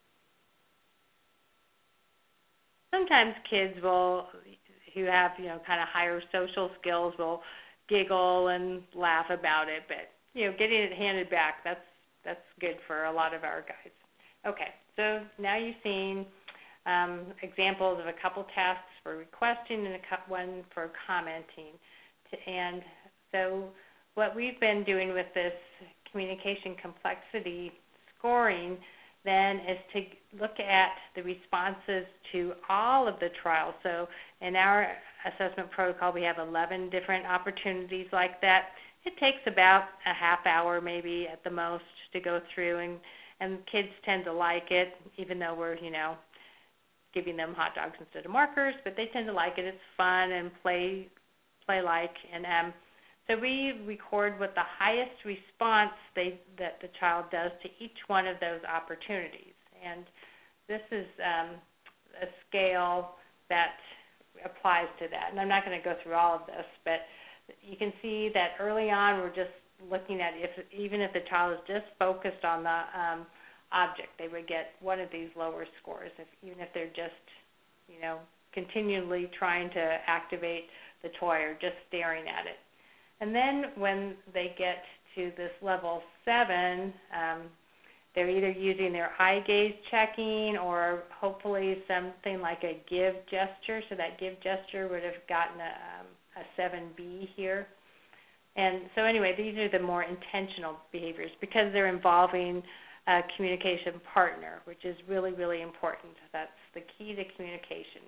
Sometimes kids will, who have, you know, kind of higher social skills will giggle and laugh about it, but, you know, getting it handed back, that's that's good for a lot of our guys. Okay, so now you've seen um, examples of a couple tasks for requesting and a one for commenting. And so what we've been doing with this communication complexity scoring then is to look at the responses to all of the trials. So in our assessment protocol, we have eleven different opportunities like that. It takes about a half hour maybe at the most to go through, and, and kids tend to like it, even though we're, you know, giving them hot dogs instead of markers, but they tend to like it. It's fun and play, play-like. And um, so we record what the highest response they, that the child does to each one of those opportunities. And this is um, a scale that applies to that. And I'm not going to go through all of this, but you can see that early on we're just looking at if even if the child is just focused on the um, object, they would get one of these lower scores, if, even if they're just, you know, continually trying to activate the toy or just staring at it. And then when they get to this level seven, um, they're either using their eye gaze checking or hopefully something like a give gesture. So that give gesture would have gotten a, um, a seven B here. And so anyway, these are the more intentional behaviors because they're involving a communication partner, which is really, really important. That's the key to communication.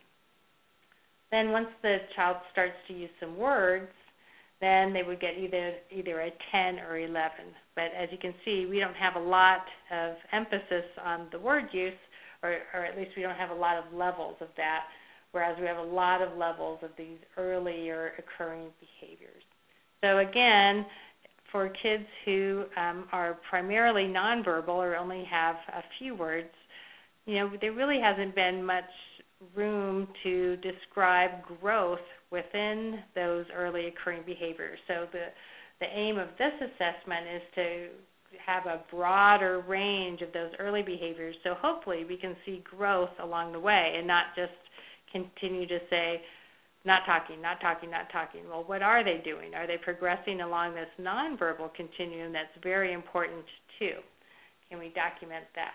Then once the child starts to use some words, then they would get either either a ten or eleven. But as you can see, we don't have a lot of emphasis on the word use, or, or at least we don't have a lot of levels of that, whereas we have a lot of levels of these earlier occurring behaviors. So again, for kids who um, are primarily nonverbal or only have a few words, you know, there really hasn't been much room to describe growth within those early occurring behaviors. So the, the aim of this assessment is to have a broader range of those early behaviors, so hopefully we can see growth along the way and not just continue to say, not talking, not talking, not talking. Well, what are they doing? Are they progressing along this nonverbal continuum that's very important too? Can we document that?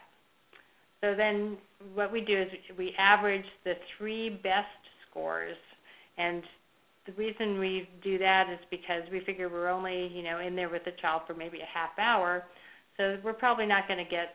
So then what we do is we average the three best scores, and the reason we do that is because we figure we're only, you know, in there with the child for maybe a half hour, so we're probably not going to get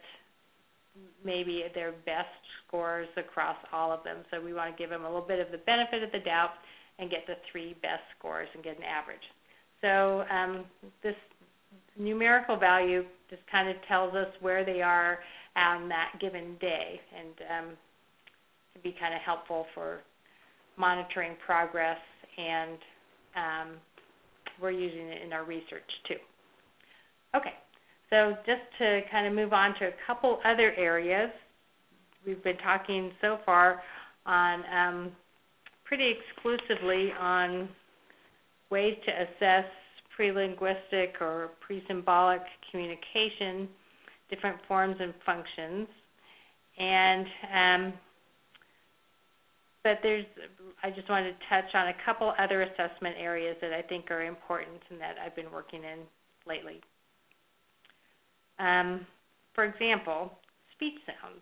maybe their best scores across all of them. So we want to give them a little bit of the benefit of the doubt and get the three best scores and get an average. So um, this numerical value just kind of tells us where they are on that given day, and um, to be kind of helpful for monitoring progress, and um, we're using it in our research too. Okay, so just to kind of move on to a couple other areas, we've been talking so far on um, pretty exclusively on ways to assess pre-linguistic or pre-symbolic communication, different forms and functions, and um, but there's, I just wanted to touch on a couple other assessment areas that I think are important and that I've been working in lately. Um, for example, speech sounds.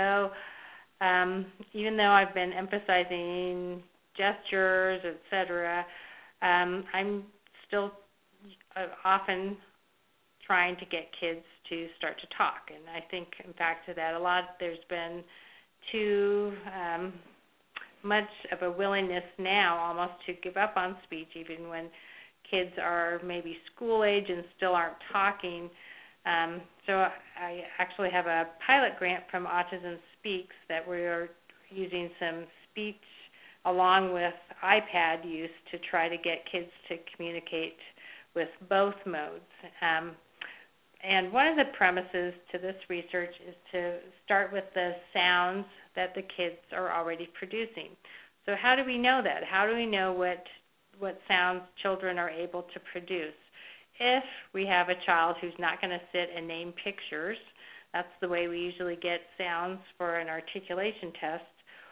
So um, even though I've been emphasizing gestures, et cetera, um, I'm still uh, often trying to get kids to start to talk. And I think, in fact, to that a lot, there's been too um, much of a willingness now almost to give up on speech, even when kids are maybe school age and still aren't talking. Um, so I actually have a pilot grant from Autism Speaks that we are using some speech along with iPad use to try to get kids to communicate with both modes. Um, and one of the premises to this research is to start with the sounds that the kids are already producing. So how do we know that? How do we know what what sounds children are able to produce? If we have a child who's not going to sit and name pictures, that's the way we usually get sounds for an articulation test,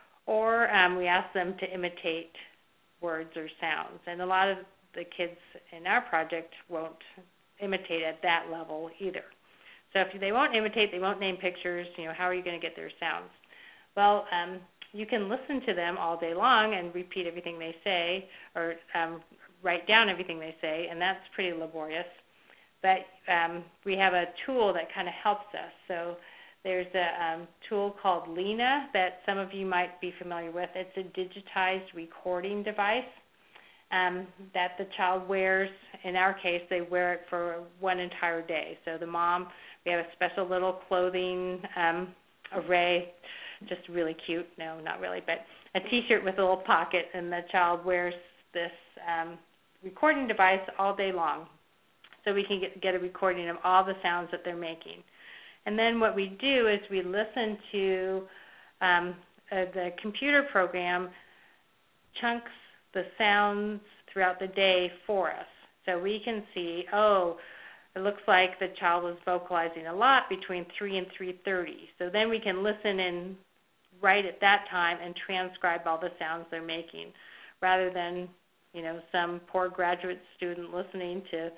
or um, we ask them to imitate words or sounds. And a lot of the kids in our project won't imitate at that level either. So if they won't imitate, they won't name pictures, you know, how are you going to get their sounds? Well, um, you can listen to them all day long and repeat everything they say, or um, write down everything they say, and that's pretty laborious. But um, we have a tool that kind of helps us. So there's a um, tool called Lena that some of you might be familiar with. It's a digitized recording device um, that the child wears. In our case, they wear it for one entire day. So the mom, we have a special little clothing um, array, just really cute. No, not really, but a T-shirt with a little pocket, and the child wears this um, recording device all day long. So we can get, get a recording of all the sounds that they're making. And then what we do is we listen to um, uh, the computer program chunks the sounds throughout the day for us. So we can see, oh, it looks like the child was vocalizing a lot between three and three thirty. So then we can listen and write at that time and transcribe all the sounds they're making, rather than, you know, some poor graduate student listening to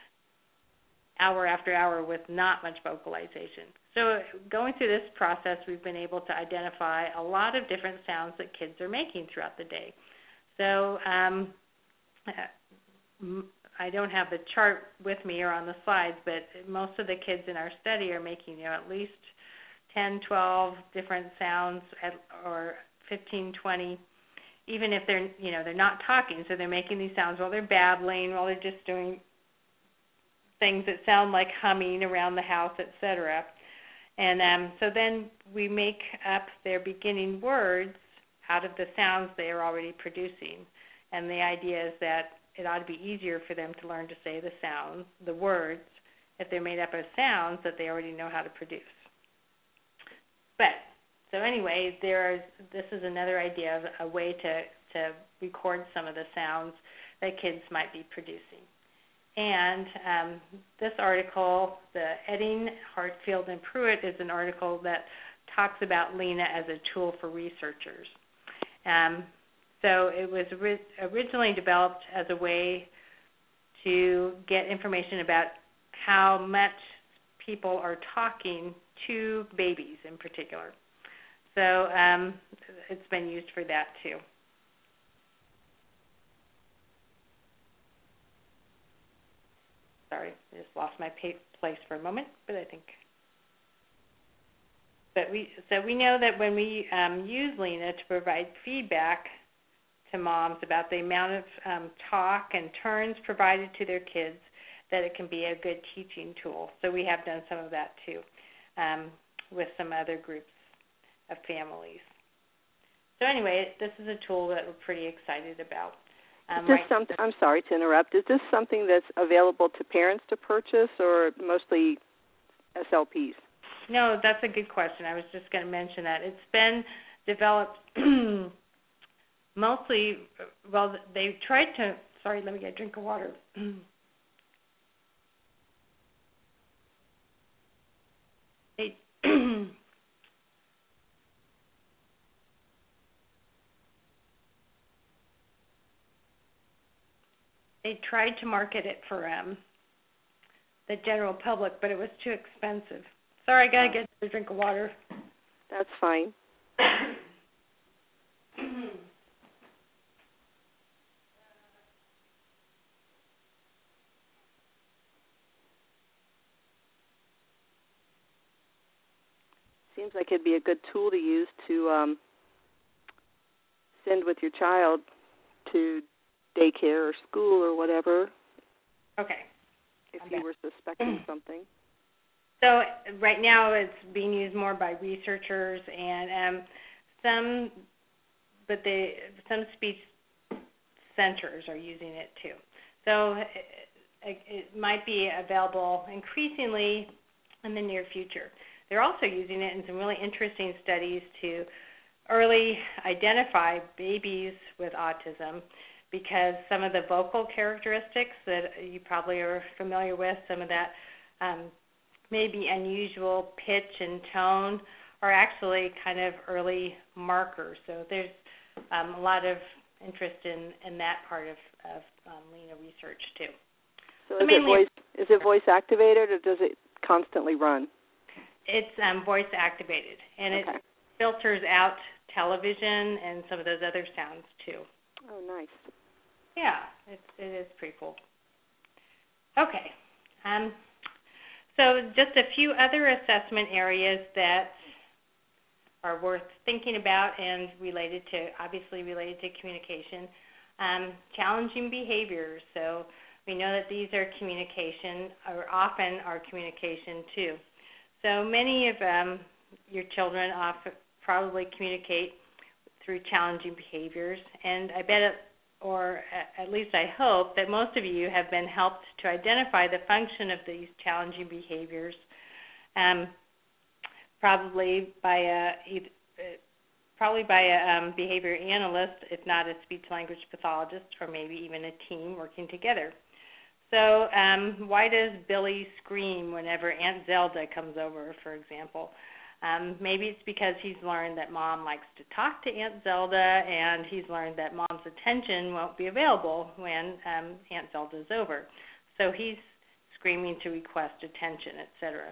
hour after hour with not much vocalization. So going through this process, we've been able to identify a lot of different sounds that kids are making throughout the day. So um, I don't have the chart with me or on the slides, but most of the kids in our study are making, you know, at least ten, twelve different sounds, at, or fifteen, twenty, even if they're, you know, they're not talking. So they're making these sounds while they're babbling, while they're just doing things that sound like humming around the house, et cetera. And um, so then we make up their beginning words out of the sounds they are already producing. And the idea is that it ought to be easier for them to learn to say the sounds, the words, if they're made up of sounds that they already know how to produce. But, so anyway, there is, this is another idea of a way to, to record some of the sounds that kids might be producing. And um, this article, the Edding, Hartfield, and Pruitt, is an article that talks about Lena as a tool for researchers. Um, so it was ri- originally developed as a way to get information about how much people are talking to babies in particular. So um, it's been used for that too. Sorry, I just lost my place for a moment, but I think. But we so we know that when we um, use Lena to provide feedback to moms about the amount of um, talk and turns provided to their kids, that it can be a good teaching tool. So we have done some of that too um, with some other groups of families. So anyway, this is a tool that we're pretty excited about. Um, is this right something, I'm sorry to interrupt. Is this something that's available to parents to purchase or mostly S L Ps? No, that's a good question. I was just going to mention that. It's been developed mostly, well, they tried to, sorry, let me get a drink of water. they They tried to market it for um, the general public, but it was too expensive. Sorry, I got to get a drink of water. That's fine. Seems like it'd be a good tool to use to um, send with your child to daycare or school or whatever. Okay. If Okay. you were suspecting something. So right now it's being used more by researchers and um, some, but they some speech centers are using it too. So it, it might be available increasingly in the near future. They're also using it in some really interesting studies to early identify babies with autism, because some of the vocal characteristics that you probably are familiar with, some of that um, maybe unusual pitch and tone, are actually kind of early markers. So there's um, a lot of interest in, in that part of, of um, Lena research too. So, so is, it voice, is it voice activated or does it constantly run? It's um, voice activated, and okay. it filters out television and some of those other sounds too. Oh, nice. Yeah, it, it is pretty cool. Okay. Um, so just a few other assessment areas that are worth thinking about and related to, obviously related to communication. Um, challenging behaviors. So we know that these are communication, or often are communication too. So many of um, your children often probably communicate through challenging behaviors, and I bet it, or at least I hope, that most of you have been helped to identify the function of these challenging behaviors, um, probably by a probably by a um, behavior analyst, if not a speech-language pathologist, or maybe even a team working together. So um, why does Billy scream whenever Aunt Zelda comes over, for example? Um, maybe it's because he's learned that Mom likes to talk to Aunt Zelda, and he's learned that Mom's attention won't be available when um, Aunt Zelda's over. So he's screaming to request attention, et cetera.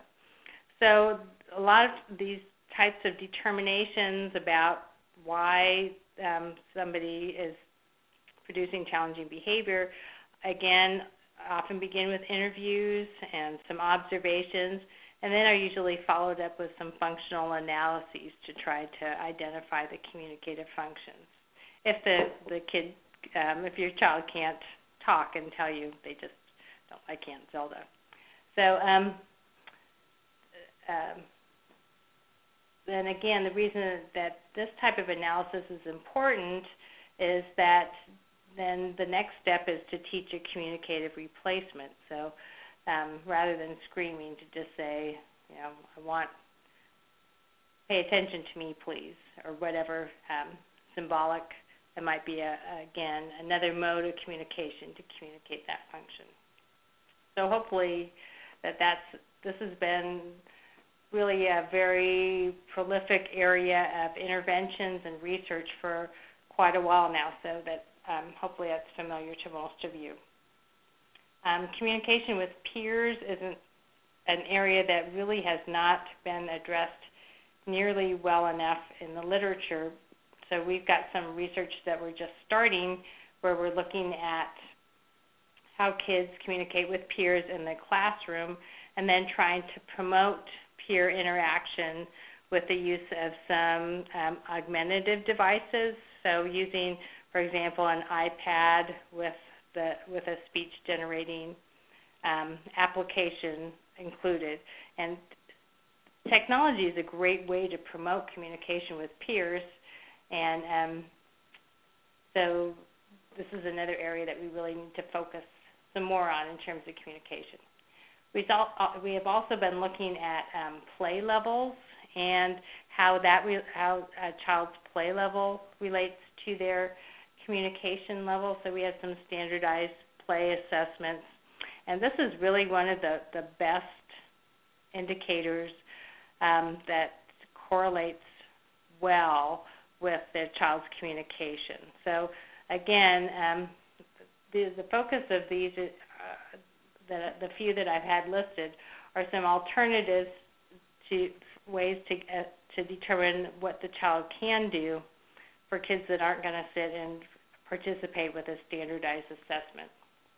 So a lot of these types of determinations about why um, somebody is producing challenging behavior, again, often begin with interviews and some observations, and then are usually followed up with some functional analyses to try to identify the communicative functions. If the, the kid, um, if your child can't talk and tell you they just don't like Aunt Zelda. So um, um, then again, the reason that this type of analysis is important is that then the next step is to teach a communicative replacement. So um, rather than screaming, to just say, you know, I want, pay attention to me, please, or whatever um, symbolic. It might be, a, again, another mode of communication to communicate that function. So hopefully that that's, this has been really a very prolific area of interventions and research for quite a while now, so that um, hopefully that's familiar to most of you. Um, communication with peers is an, an area that really has not been addressed nearly well enough in the literature. So we've got some research that we're just starting where we're looking at how kids communicate with peers in the classroom, and then trying to promote peer interaction with the use of some um, augmentative devices. So using, for example, an iPad with the with a speech generating um, application included. And technology is a great way to promote communication with peers, and um, so this is another area that we really need to focus some more on in terms of communication. We have also been looking at um, play levels and how that re- how a child's play level relates to their communication level. So we have some standardized play assessments, and this is really one of the, the best indicators um, that correlates well with their child's communication. So again, um, the, the focus of these, uh, the, the few that I've had listed, are some alternatives to ways to uh, to determine what the child can do for kids that aren't going to sit and participate with a standardized assessment.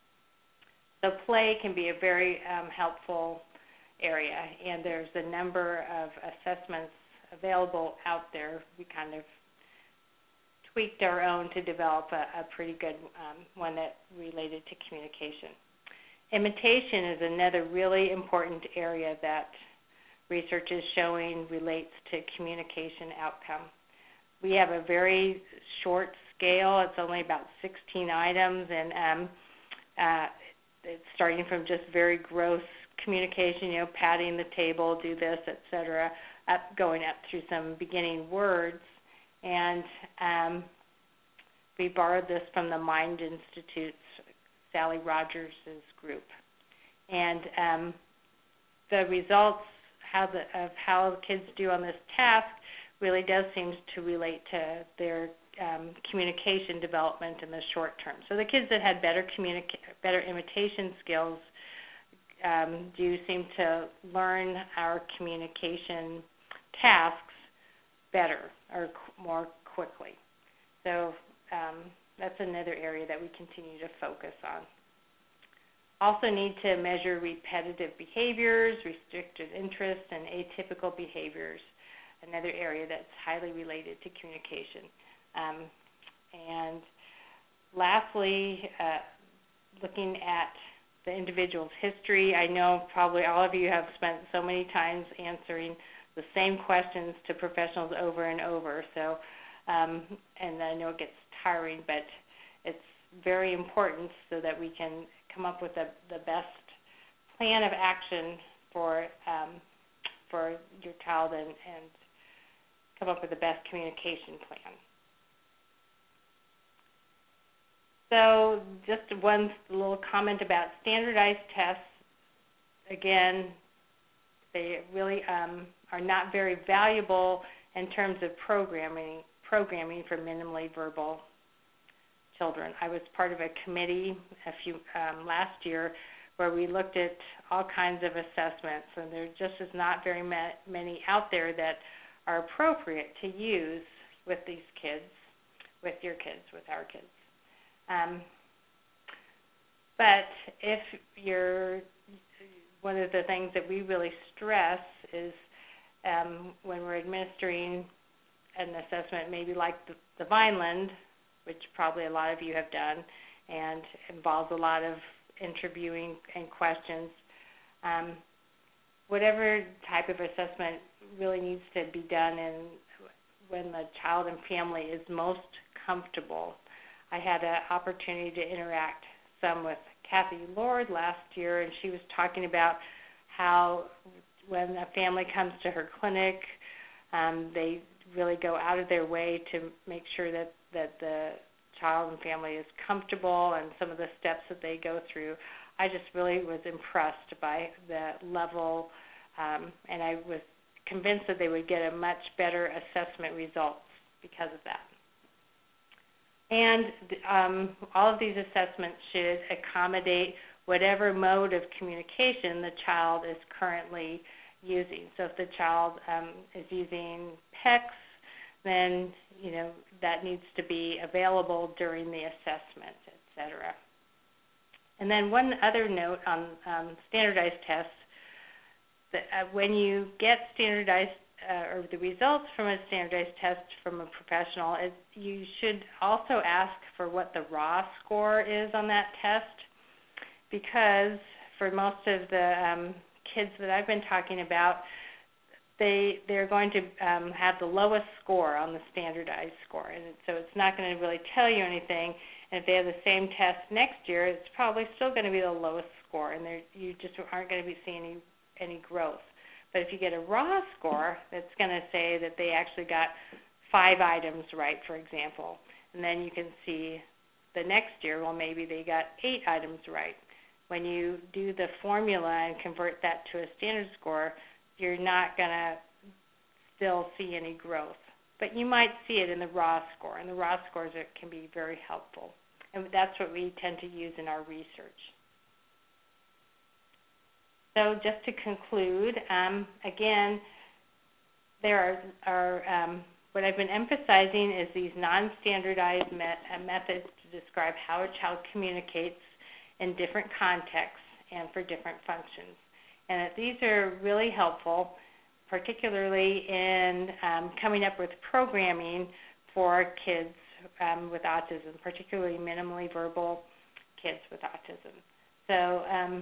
So play can be a very um, helpful area, and there's a number of assessments available out there. We kind of tweaked our own to develop a, a pretty good um, one that related to communication. Imitation is another really important area that research is showing relates to communication outcome. We have a very short scale. It's only about sixteen items, and um, uh, it's starting from just very gross communication, you know, patting the table, do this, et cetera, up, going up through some beginning words. And um, we borrowed this from the Mind Institute's Sally Rogers' group. And um, the results how the, of how kids do on this task really does seem to relate to their um, communication development in the short term. So the kids that had better communica- better imitation skills um, do seem to learn our communication tasks better or qu- more quickly. So um, that's another area that we continue to focus on. Also need to measure repetitive behaviors, restricted interests, and atypical behaviors, another area that's highly related to communication. Um, and lastly, uh, looking at the individual's history. I know probably all of you have spent so many times answering the same questions to professionals over and over. So, um, and I know it gets tiring, but it's very important so that we can come up with the, the best plan of action for um, for your child and, and come up with the best communication plan. So just one little comment about standardized tests. Again, they really um, are not very valuable in terms of programming programming for minimally verbal children. I was part of a committee a few um, last year where we looked at all kinds of assessments, and there just is not very ma- many out there that are appropriate to use with these kids, with your kids, with our kids. Um, but if you're, one of the things that we really stress is um, when we're administering an assessment, maybe like the, the Vineland, which probably a lot of you have done, and involves a lot of interviewing and questions. Um, whatever type of assessment really needs to be done in when the child and family is most comfortable. I had an opportunity to interact some with Kathy Lord last year, and she was talking about how when a family comes to her clinic, um, they really go out of their way to make sure that, that the child and family is comfortable and some of the steps that they go through. I just really was impressed by the level, um, and I was convinced that they would get a much better assessment results because of that. And um, all of these assessments should accommodate whatever mode of communication the child is currently using. So if the child um, is using P E X, then you know that needs to be available during the assessment, et cetera. And then one other note on um, standardized tests, that uh, when you get standardized uh, or the results from a standardized test from a professional, it, you should also ask for what the raw score is on that test, because for most of the um, kids that I've been talking about, they they're going to um, have the lowest score on the standardized score, and so it's not going to really tell you anything. And if they have the same test next year, it's probably still going to be the lowest score, and you just aren't going to be seeing any any growth. But if you get a raw score, that's going to say that they actually got five items right, for example, and then you can see the next year, well, maybe they got eight items right. When you do the formula and convert that to a standard score, you're not going to still see any growth. But you might see it in the raw score, and the raw scores are, can be very helpful. And that's what we tend to use in our research. So just to conclude, um, again, there are, are um, what I've been emphasizing is these non-standardized met- uh, methods to describe how a child communicates in different contexts and for different functions. And that these are really helpful, particularly in um, coming up with programming for kids um, with autism, particularly minimally verbal kids with autism. So um,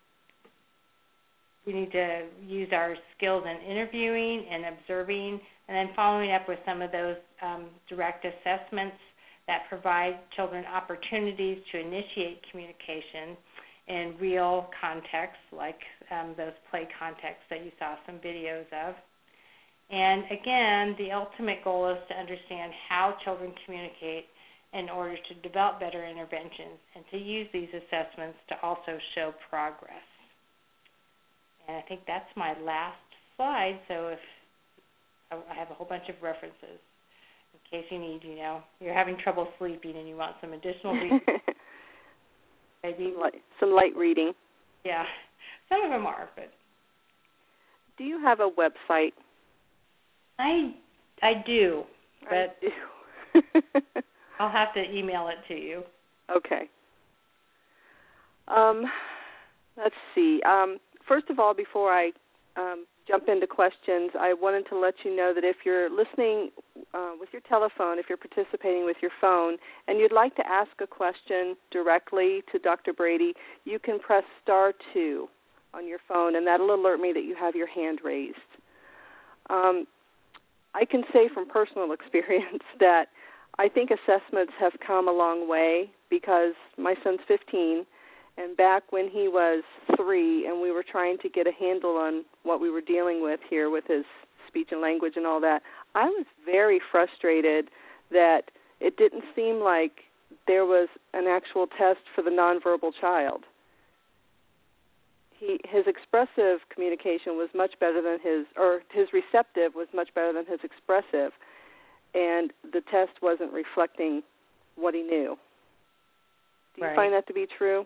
we need to use our skills in interviewing and observing, and then following up with some of those um, direct assessments that provide children opportunities to initiate communication in real contexts, like um, those play contexts that you saw some videos of. And again, the ultimate goal is to understand how children communicate in order to develop better interventions and to use these assessments to also show progress. And I think that's my last slide, so if I have a whole bunch of references in case you need, you know, you're having trouble sleeping and you want some additional reading. Maybe some light, some light reading. Yeah, some of them are, but. Do you have a website? I I do, but I do. I'll have to email it to you. Okay. Um, let's see. Um, first of all, before I um, jump into questions, I wanted to let you know that if you're listening uh, with your telephone, if you're participating with your phone, and you'd like to ask a question directly to Doctor Brady, you can press star two on your phone, and that'll alert me that you have your hand raised. Um, I can say from personal experience that I think assessments have come a long way because my son's fifteen, and back when he was three and we were trying to get a handle on what we were dealing with here with his speech and language and all that, I was very frustrated that it didn't seem like there was an actual test for the nonverbal child. He, his expressive communication was much better than his, or his receptive was much better than his expressive, and the test wasn't reflecting what he knew. Do you Right. find that to be true?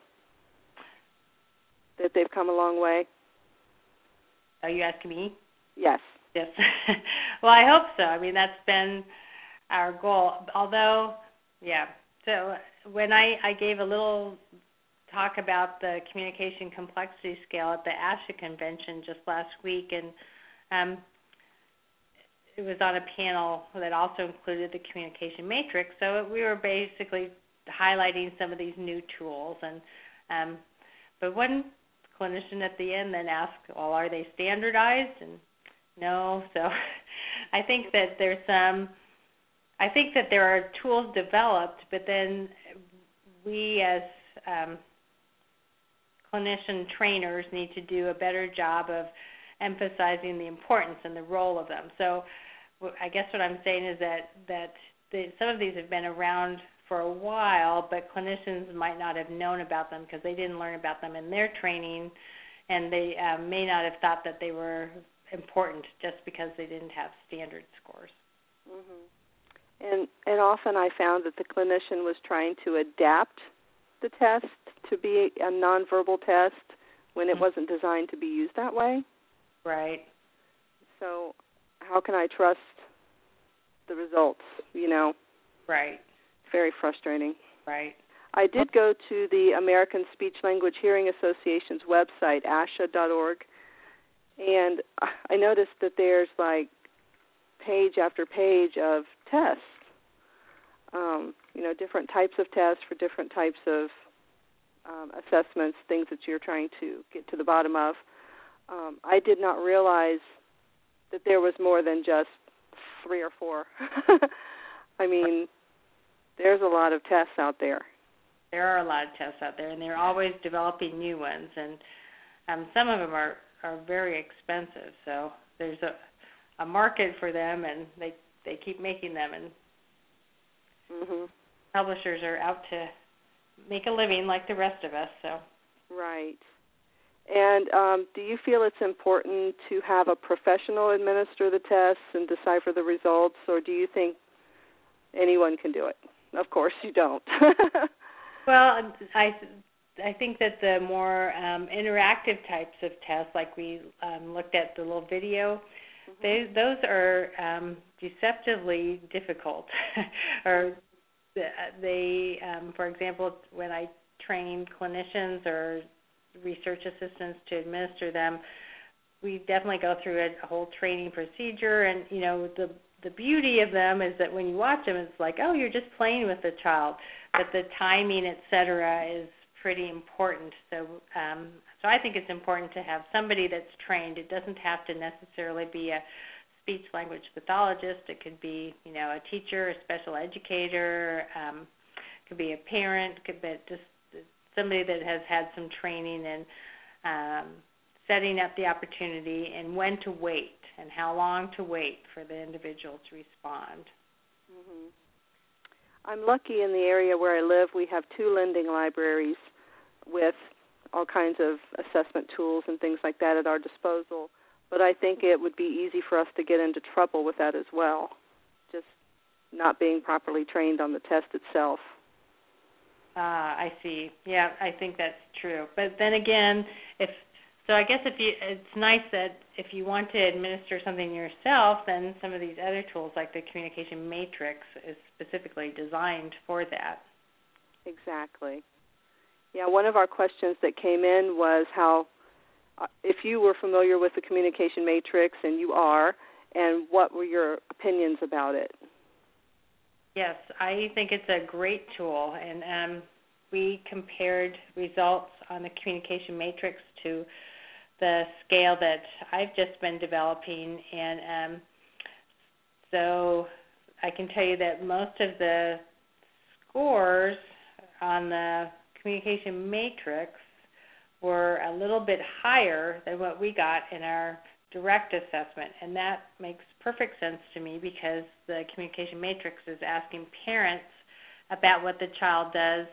That they've come a long way? Are you asking me? Yes. Yes. Well, I hope so. I mean, that's been our goal. Although, yeah. So when I, I gave a little talk about the communication complexity scale at the ASHA convention just last week, and um, it was on a panel that also included the communication matrix. So we were basically highlighting some of these new tools. And um, but one clinician at the end then asked, well, are they standardized? And no. So I think that there's some, I think that there are tools developed, but then we as um, clinician trainers need to do a better job of emphasizing the importance and the role of them. So I guess what I'm saying is that, that the, some of these have been around for a while, but clinicians might not have known about them because they didn't learn about them in their training, and they um, may not have thought that they were important just because they didn't have standard scores. Mm-hmm. And, and often I found that the clinician was trying to adapt the test to be a nonverbal test when it wasn't designed to be used that way. Right. So how can I trust the results, you know? Right. Very frustrating. Right. I did go to the American Speech Language Hearing Association's website, A S H A dot org, and I noticed that there's like page after page of tests, um, you know, different types of tests for different types of um, assessments, things that you're trying to get to the bottom of. Um, I did not realize that there was more than just three or four. I mean, there's a lot of tests out there. There are a lot of tests out there, and they're always developing new ones, and um, some of them are, are very expensive. So there's a, a market for them, and they, they keep making them, and mm-hmm. publishers are out to make a living like the rest of us. So right. And um, do you feel it's important to have a professional administer the tests and decipher the results, or do you think anyone can do it? Of course you don't. Well, I I think that the more um, interactive types of tests, like we um, looked at the little video, mm-hmm. they, those are um, deceptively difficult. or they, um, for example, when I train clinicians or research assistants to administer them, we definitely go through a, a whole training procedure. And you know, the the beauty of them is that when you watch them, it's like, oh, you're just playing with the child. But the timing, et cetera, is pretty important. So, um, so I think it's important to have somebody that's trained. It doesn't have to necessarily be a speech language pathologist. It could be, you know, a teacher, a special educator. Um, it could be a parent. It could be just somebody that has had some training in um, setting up the opportunity and when to wait and how long to wait for the individual to respond. Mm-hmm. I'm lucky in the area where I live. We have two lending libraries with all kinds of assessment tools and things like that at our disposal. But I think it would be easy for us to get into trouble with that as well, just not being properly trained on the test itself. Ah, I see. Yeah, I think that's true. But then again, if so, I guess if you, it's nice that if you want to administer something yourself, then some of these other tools, like the communication matrix, is specifically designed for that. Exactly. Yeah, one of our questions that came in was how, uh, if you were familiar with the communication matrix, and you are, and what were your opinions about it? Yes, I think it's a great tool, and um, we compared results on the communication matrix to the scale that I've just been developing, and um, so I can tell you that most of the scores on the communication matrix were a little bit higher than what we got in our direct assessment, and that makes perfect sense to me because the communication matrix is asking parents about what the child does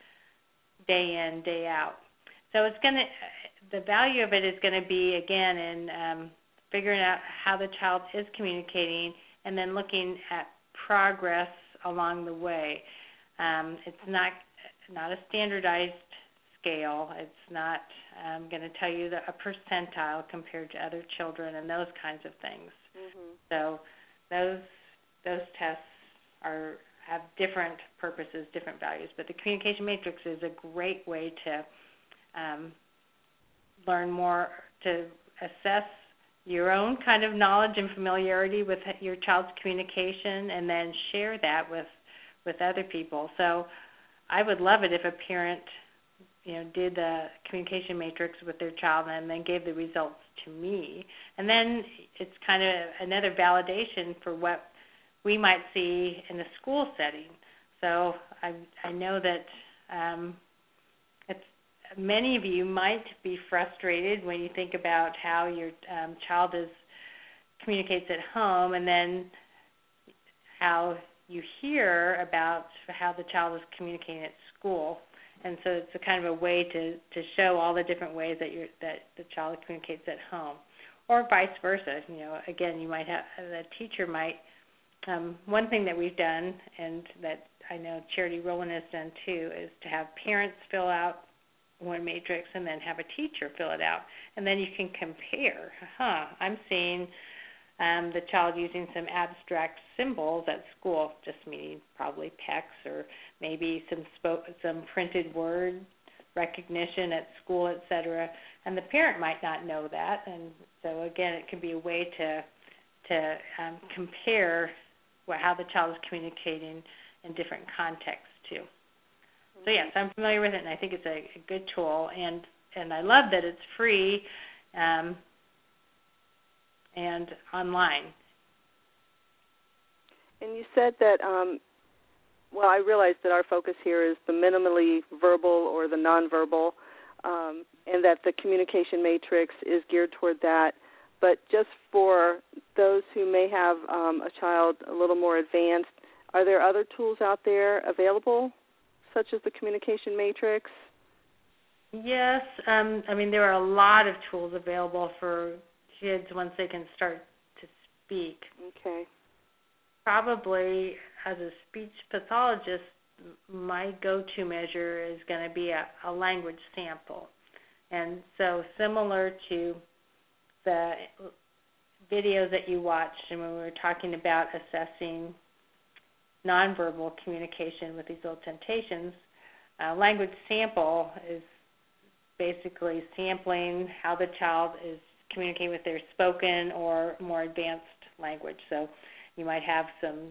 day in, day out. So it's going to, the value of it is going to be, again, in um, figuring out how the child is communicating and then looking at progress along the way. Um, it's not not a standardized scale. It's not um, going to tell you the, a percentile compared to other children and those kinds of things. Mm-hmm. So those those tests are have different purposes, different values. But the communication matrix is a great way to um, learn more, to assess your own kind of knowledge and familiarity with your child's communication, and then share that with with other people. So I would love it if a parent, you know, did the communication matrix with their child and then gave the results to me. And then it's kind of another validation for what we might see in the school setting. So I I know that um, it's many of you might be frustrated when you think about how your um, child is communicates at home, and then how you hear about how the child is communicating at school. And so it's a kind of a way to, to show all the different ways that you're, that the child communicates at home, or vice versa. You know, again, you might have the teacher might. Um, one thing that we've done, and that I know Charity Rowland has done too, is to have parents fill out one matrix and then have a teacher fill it out, and then you can compare. Huh, I'm seeing um, the child using some abstract symbols at school, just meaning probably P E X, or maybe some spoke, some printed word recognition at school, et cetera. And the parent might not know that, and so again, it can be a way to to um, compare what, how the child is communicating in different contexts too. So yes, I'm familiar with it, and I think it's a, a good tool, and and I love that it's free um, and online. And you said that, um, well, I realize that our focus here is the minimally verbal or the nonverbal, um, and that the communication matrix is geared toward that. But just for those who may have um, a child a little more advanced, are there other tools out there available, such as the communication matrix? Yes, um, I mean, there are a lot of tools available for kids once they can start to speak. Okay. Probably as a speech pathologist, my go-to measure is going to be a, a language sample. And so similar to the videos that you watched and when we were talking about assessing nonverbal communication with these little temptations, uh, language sample is basically sampling how the child is communicating with their spoken or more advanced language. So you might have some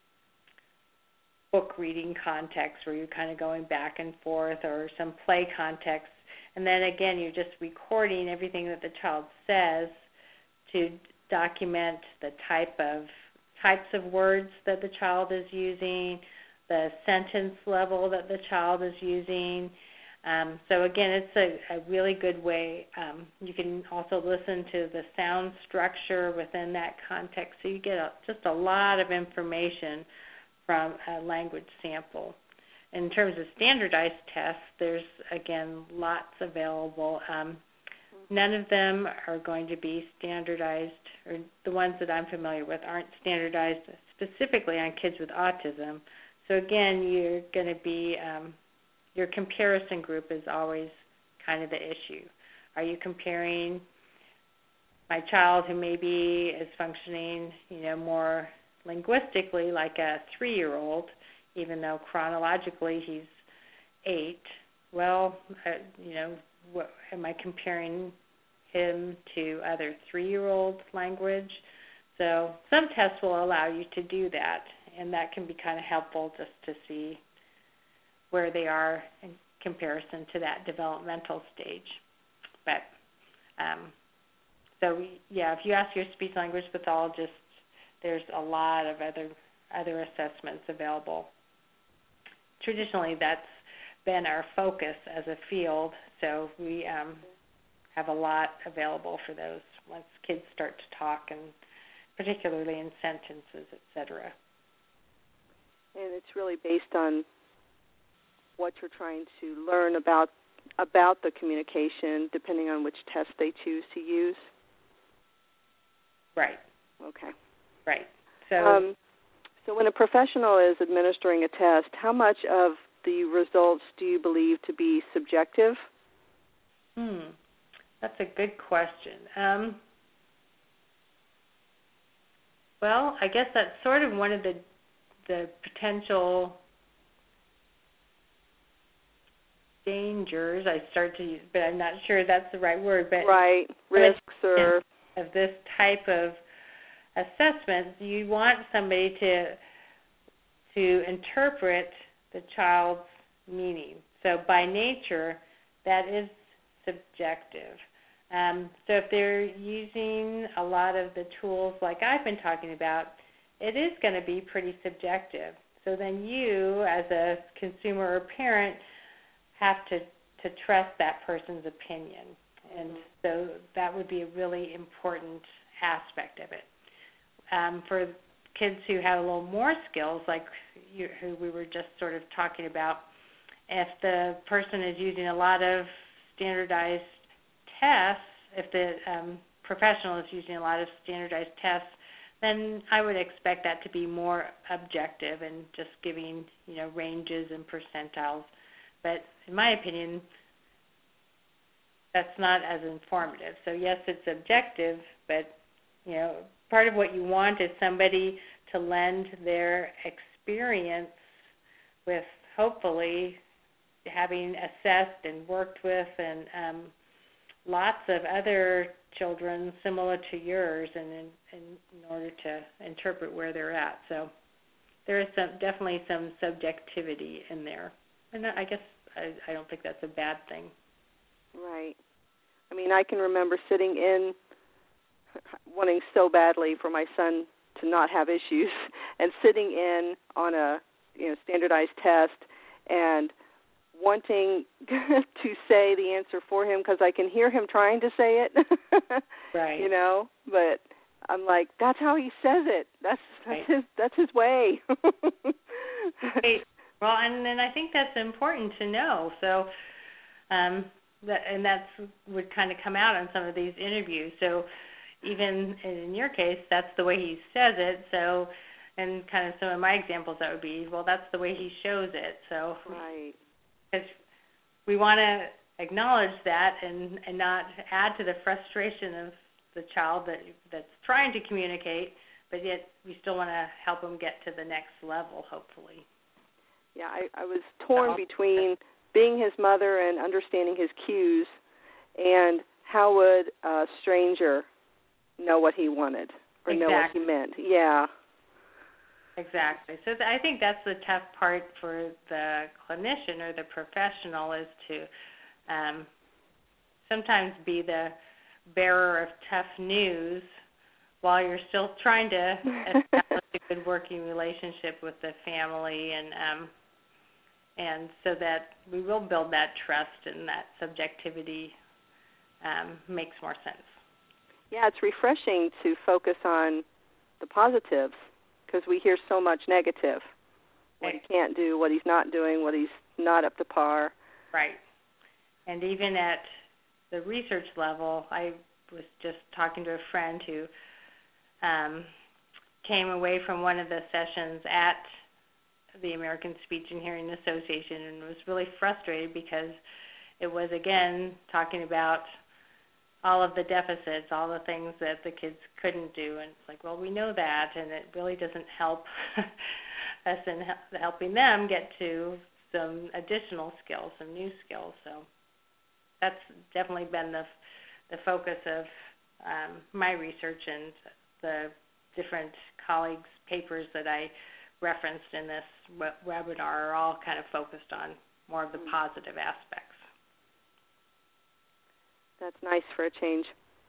book reading context where you're kind of going back and forth, or some play context. And then again, you're just recording everything that the child says to document the type of types of words that the child is using, the sentence level that the child is using. Um, so again, it's a, a really good way. Um, you can also listen to the sound structure within that context, so you get a, just a lot of information from a language sample. In terms of standardized tests, there's, again, lots available. Um, none of them are going to be standardized, or the ones that I'm familiar with aren't standardized specifically on kids with autism. So again, you're going to be, um, your comparison group is always kind of the issue. Are you comparing my child who maybe is functioning, you know, more linguistically like a three-year-old, even though chronologically he's eight? Well, uh, you know, what, am I comparing him to other three-year-old language? So some tests will allow you to do that, and that can be kind of helpful just to see where they are in comparison to that developmental stage. But um, so we, yeah, if you ask your speech language pathologist, there's a lot of other other assessments available. Traditionally, that's been our focus as a field, so we um, have a lot available for those once kids start to talk, and particularly in sentences, et cetera. And it's really based on what you're trying to learn about about the communication, depending on which test they choose to use. Right. Okay. Right. So, um, so when a professional is administering a test, how much of the results do you believe to be subjective? Hmm. That's a good question. Um, well, I guess that's sort of one of the the potential dangers. I start to use, but I'm not sure that's the right word. But right, risks or of this type of assessment, you want somebody to to interpret the child's meaning. So by nature, that is subjective. Um, so if they're using a lot of the tools like I've been talking about, it is going to be pretty subjective. So then you, as a consumer or parent, have to, to trust that person's opinion. And so that would be a really important aspect of it. Um, for kids who have a little more skills, like you, who we were just sort of talking about, if the person is using a lot of standardized tests, if the um, professional is using a lot of standardized tests, then I would expect that to be more objective and just giving, you know, ranges and percentiles. But in my opinion, that's not as informative. So yes, it's objective, but, you know, part of what you want is somebody to lend their experience with hopefully having assessed and worked with and um, lots of other children similar to yours, and in, in, in order to interpret where they're at. So there is some definitely some subjectivity in there. And I guess I, I don't think that's a bad thing. Right. I mean, I can remember sitting in, wanting so badly for my son to not have issues, and sitting in on a you know standardized test and wanting to say the answer for him because I can hear him trying to say it. Right. You know, but I'm like, that's how he says it. That's that's right. his that's his way. Right. Well, and and I think that's important to know. So, um, that and that's would kind of come out on some of these interviews. So, even in your case, that's the way he says it. So, and kind of some of my examples that would be, well, that's the way he shows it. So, right. Because we want to acknowledge that and, and not add to the frustration of the child that that's trying to communicate, but yet we still want to help them get to the next level, hopefully. Yeah, I, I was torn between being his mother and understanding his cues, and how would a stranger know what he wanted or exactly. know what he meant. Yeah. Exactly. So th- I think that's the tough part for the clinician or the professional is to um, sometimes be the bearer of tough news while you're still trying to establish a good working relationship with the family, and um, and so that we will build that trust and that subjectivity um, makes more sense. Yeah, it's refreshing to focus on the positives because we hear so much negative. What Right. he can't do, what he's not doing, what he's not up to par. Right. And even at the research level, I was just talking to a friend who um, came away from one of the sessions at the American Speech and Hearing Association and was really frustrated because it was, again, talking about all of the deficits, all the things that the kids couldn't do. And it's like, well, we know that, and it really doesn't help us in he- helping them get to some additional skills, some new skills. So that's definitely been the the focus of um, my research, and the different colleagues' papers that I referenced in this we- webinar are all kind of focused on more of the positive aspects. That's nice for a change.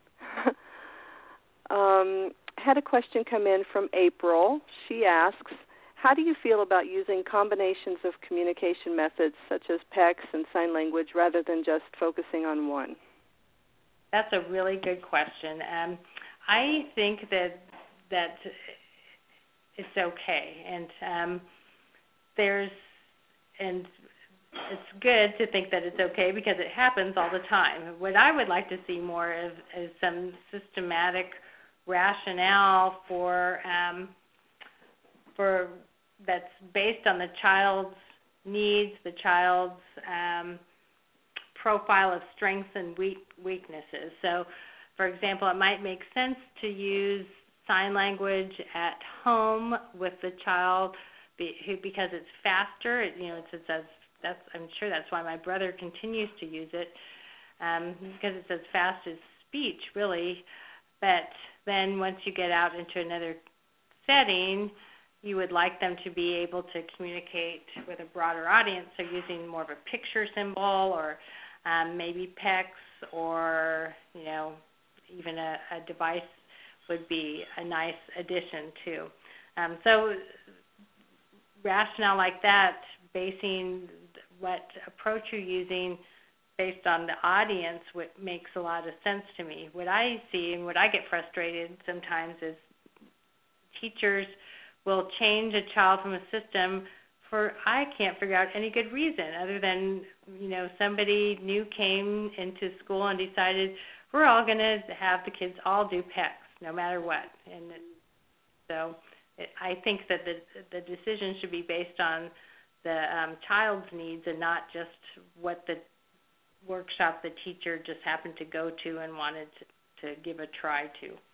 um, had a question come in from April. She asks, how do you feel about using combinations of communication methods such as P E Cs and sign language rather than just focusing on one? That's a really good question. Um, I think that that it's okay, and um, there's and it's good to think that it's okay because it happens all the time. What I would like to see more of is some systematic rationale for um, for that's based on the child's needs, the child's um, profile of strengths and weak, weaknesses. So, for example, it might make sense to use sign language at home with the child be, who, because it's faster. It, you know, it's, it's as that's I'm sure that's why my brother continues to use it um, because it's as fast as speech, really. But then once you get out into another setting, you would like them to be able to communicate with a broader audience, so using more of a picture symbol or um, maybe P E Cs or, you know, even a, a device would be a nice addition too. Um, so rationale like that, basing what approach you're using based on the audience, what makes a lot of sense to me. What I see and what I get frustrated sometimes is teachers will change a child from a system for I can't figure out any good reason other than, you know, somebody new came into school and decided we're all going to have the kids all do P E Cs no matter what. And it, so it, I think that the the decision should be based on the um, child's needs and not just what the workshop the teacher just happened to go to and wanted to, to give a try to. Does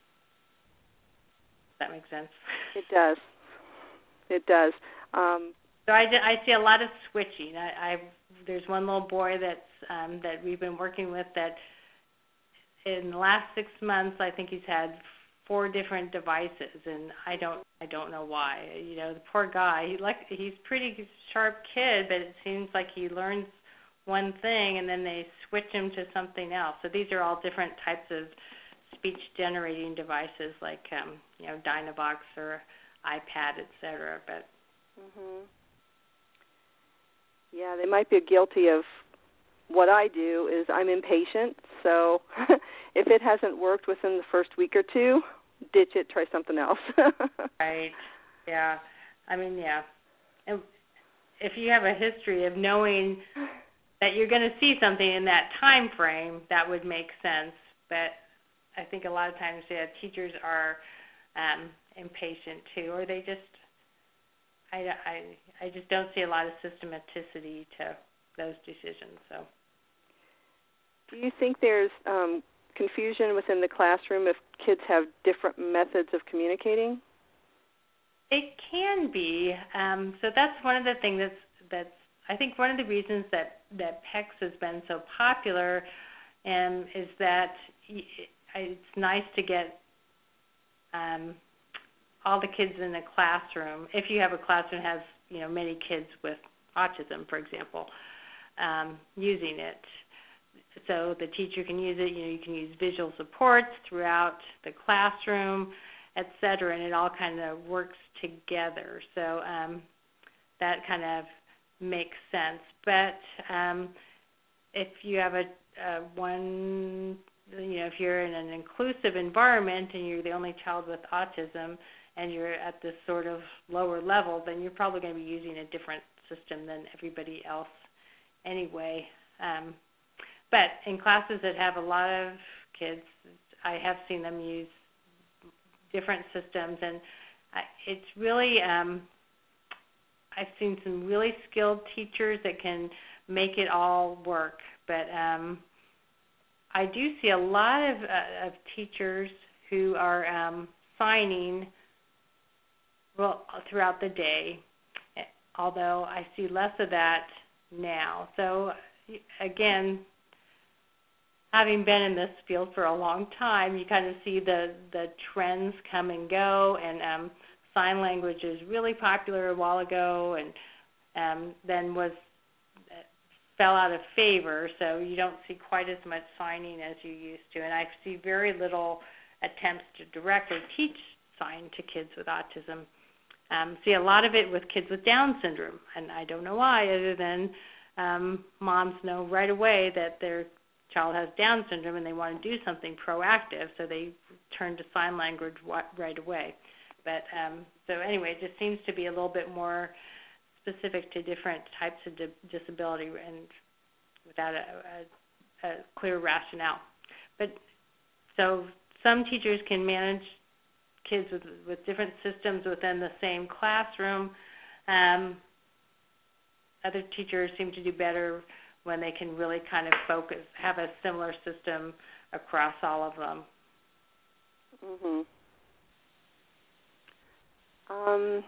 that make sense? It does. It does. Um, so I, I see a lot of switching. I, I there's one little boy that's um, that we've been working with that in the last six months I think he's had four different devices, and I don't I don't know why. You know, the poor guy. He like he's a pretty sharp kid, but it seems like he learns one thing and then they switch him to something else. So these are all different types of speech generating devices, like um, you know, Dynavox or iPad, et cetera. But mhm. Yeah, they might be guilty of what I do is I'm impatient, so if it hasn't worked within the first week or two, ditch it, try something else. Right. Yeah. I mean, yeah. And if you have a history of knowing that you're going to see something in that time frame, that would make sense. But I think a lot of times, yeah, teachers are um, impatient too, or they just, I, I, I just don't see a lot of systematicity to those decisions. So. Do you think there's um, confusion within the classroom if kids have different methods of communicating? It can be. Um, so that's one of the things that's, that's, I think one of the reasons that, that P E C S has been so popular um, is that it's nice to get um, all the kids in the classroom. If you have a classroom that has, you know, many kids with autism, for example, um, using it. So the teacher can use it, you know, you can use visual supports throughout the classroom, et cetera, and it all kind of works together. So um, that kind of makes sense. But um, if you have a, a one, you know, if you're in an inclusive environment and you're the only child with autism and you're at this sort of lower level, then you're probably going to be using a different system than everybody else anyway. Um, But in classes that have a lot of kids, I have seen them use different systems, and I, it's really, um, I've seen some really skilled teachers that can make it all work. But um, I do see a lot of, uh, of teachers who are um, signing well throughout the day, although I see less of that now. So again, having been in this field for a long time, you kind of see the, the trends come and go, and um, sign language is really popular a while ago, and um, then was fell out of favor, so you don't see quite as much signing as you used to. And I see very little attempts to directly teach sign to kids with autism. Um, see a lot of it with kids with Down syndrome, and I don't know why, other than um, moms know right away that their child has Down syndrome and they want to do something proactive, so they turn to sign language right away. But um, so anyway, it just seems to be a little bit more specific to different types of di- disability and without a, a, a clear rationale. But so some teachers can manage kids with, with different systems within the same classroom. Um, other teachers seem to do better when they can really kind of focus, have a similar system across all of them. Mhm. Um,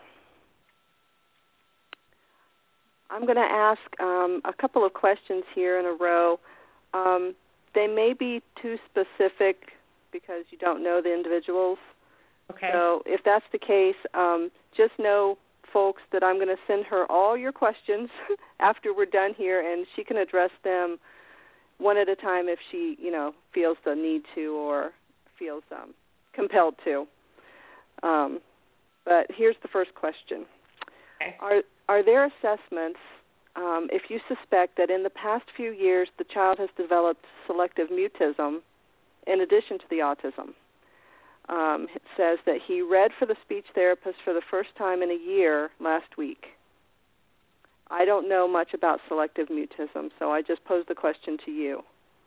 I'm going to ask um, a couple of questions here in a row. Um, they may be too specific because you don't know the individuals. Okay. So if that's the case, um, just know, folks, that I'm going to send her all your questions after we're done here, and she can address them one at a time if she, you know, feels the need to or feels um, compelled to. Um, but here's the first question. Okay. Are are there assessments um, if you suspect that in the past few years the child has developed selective mutism in addition to the autism? Um, it says that he read for the speech therapist for the first time in a year last week. I don't know much about selective mutism, so I just posed the question to you.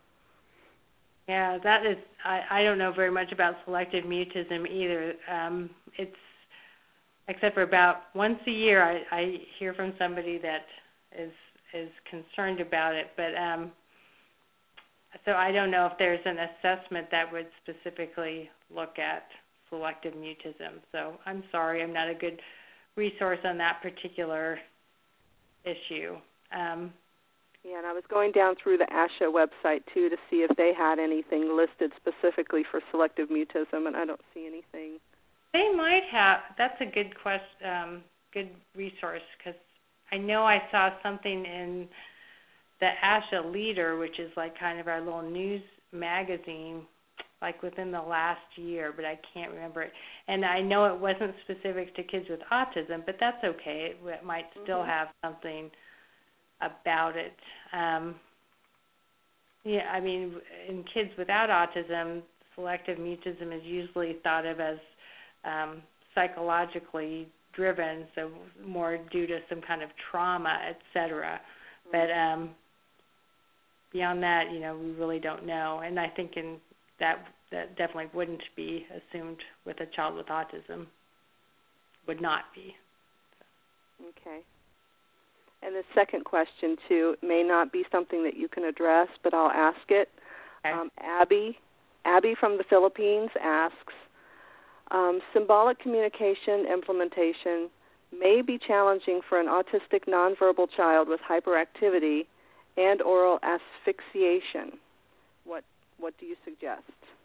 Yeah, that is, I, I don't know very much about selective mutism either. Um, it's, except for about once a year I, I hear from somebody that is is concerned about it, but um, so I don't know if there's an assessment that would specifically look at selective mutism. So I'm sorry, I'm not a good resource on that particular issue. Um, Yeah, and I was going down through the ASHA website, too, to see if they had anything listed specifically for selective mutism, and I don't see anything. They might have. That's a good question, um, good resource, because I know I saw something in the ASHA Leader, which is like kind of our little news magazine, like within the last year, but I can't remember it. And I know it wasn't specific to kids with autism, but that's okay. It, it might still mm-hmm. have something about it. Um, yeah, I mean, in kids without autism, selective mutism is usually thought of as um, psychologically driven, so more due to some kind of trauma, et cetera. Mm-hmm. But um, beyond that, you know, we really don't know. And I think in that that definitely wouldn't be assumed with a child with autism. Would not be. Okay. And the second question, too, may not be something that you can address, but I'll ask it. Okay. Um, Abby, Abby from the Philippines asks, um, symbolic communication implementation may be challenging for an autistic nonverbal child with hyperactivity and oral asphyxiation. What what do you suggest?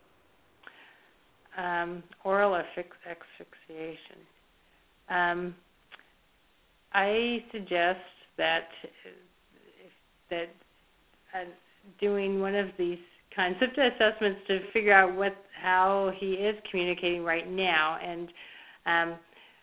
Um, oral asphyxiation. Um, I suggest that that uh, doing one of these kinds of assessments to figure out what how he is communicating right now, and um,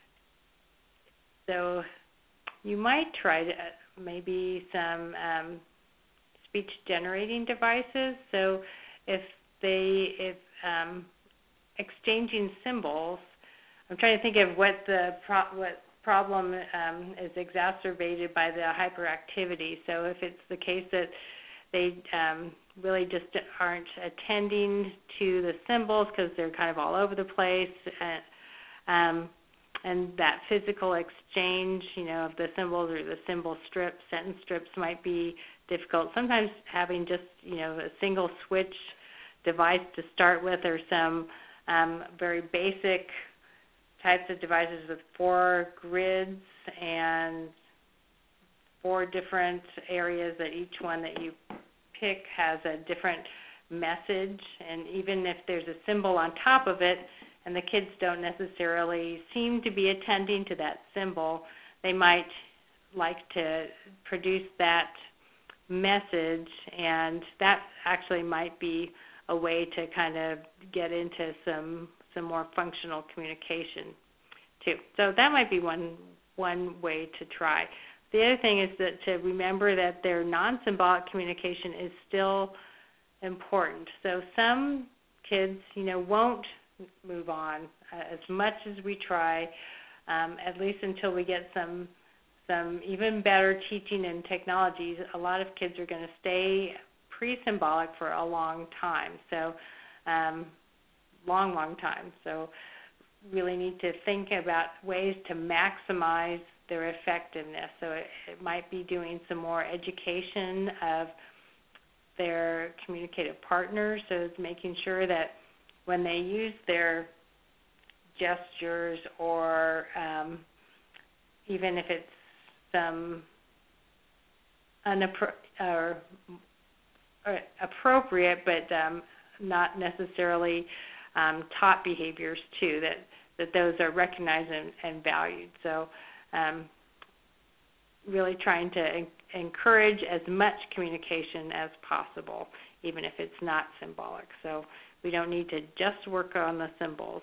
so you might try to, uh, maybe some um, speech generating devices. So if they if um, exchanging symbols, I'm trying to think of what the pro- what problem um, is exacerbated by the hyperactivity. So if it's the case that they um, really just aren't attending to the symbols because they're kind of all over the place, and, um, and that physical exchange, you know, of the symbols or the symbol strips, sentence strips might be difficult. Sometimes having just, you know, a single switch device to start with, or some um, very basic types of devices with four grids and four different areas that each one that you pick has a different message, and even if there's a symbol on top of it and the kids don't necessarily seem to be attending to that symbol, they might like to produce that message, and that actually might be a way to kind of get into some some more functional communication too. So that might be one one way to try. The other thing is that to remember that their non-symbolic communication is still important. So some kids, you know, won't move on uh, as much as we try, um, at least until we get some some even better teaching and technologies. A lot of kids are going to stay pre-symbolic for a long time. So um, long, long time. So really need to think about ways to maximize their effectiveness. So it, it might be doing some more education of their communicative partners, so it's making sure that when they use their gestures, or um, even if it's some unappro- or, or appropriate but um, not necessarily um, taught behaviors too, that, that those are recognized and, and valued. So um, really trying to en- encourage as much communication as possible, even if it's not symbolic. So we don't need to just work on the symbols.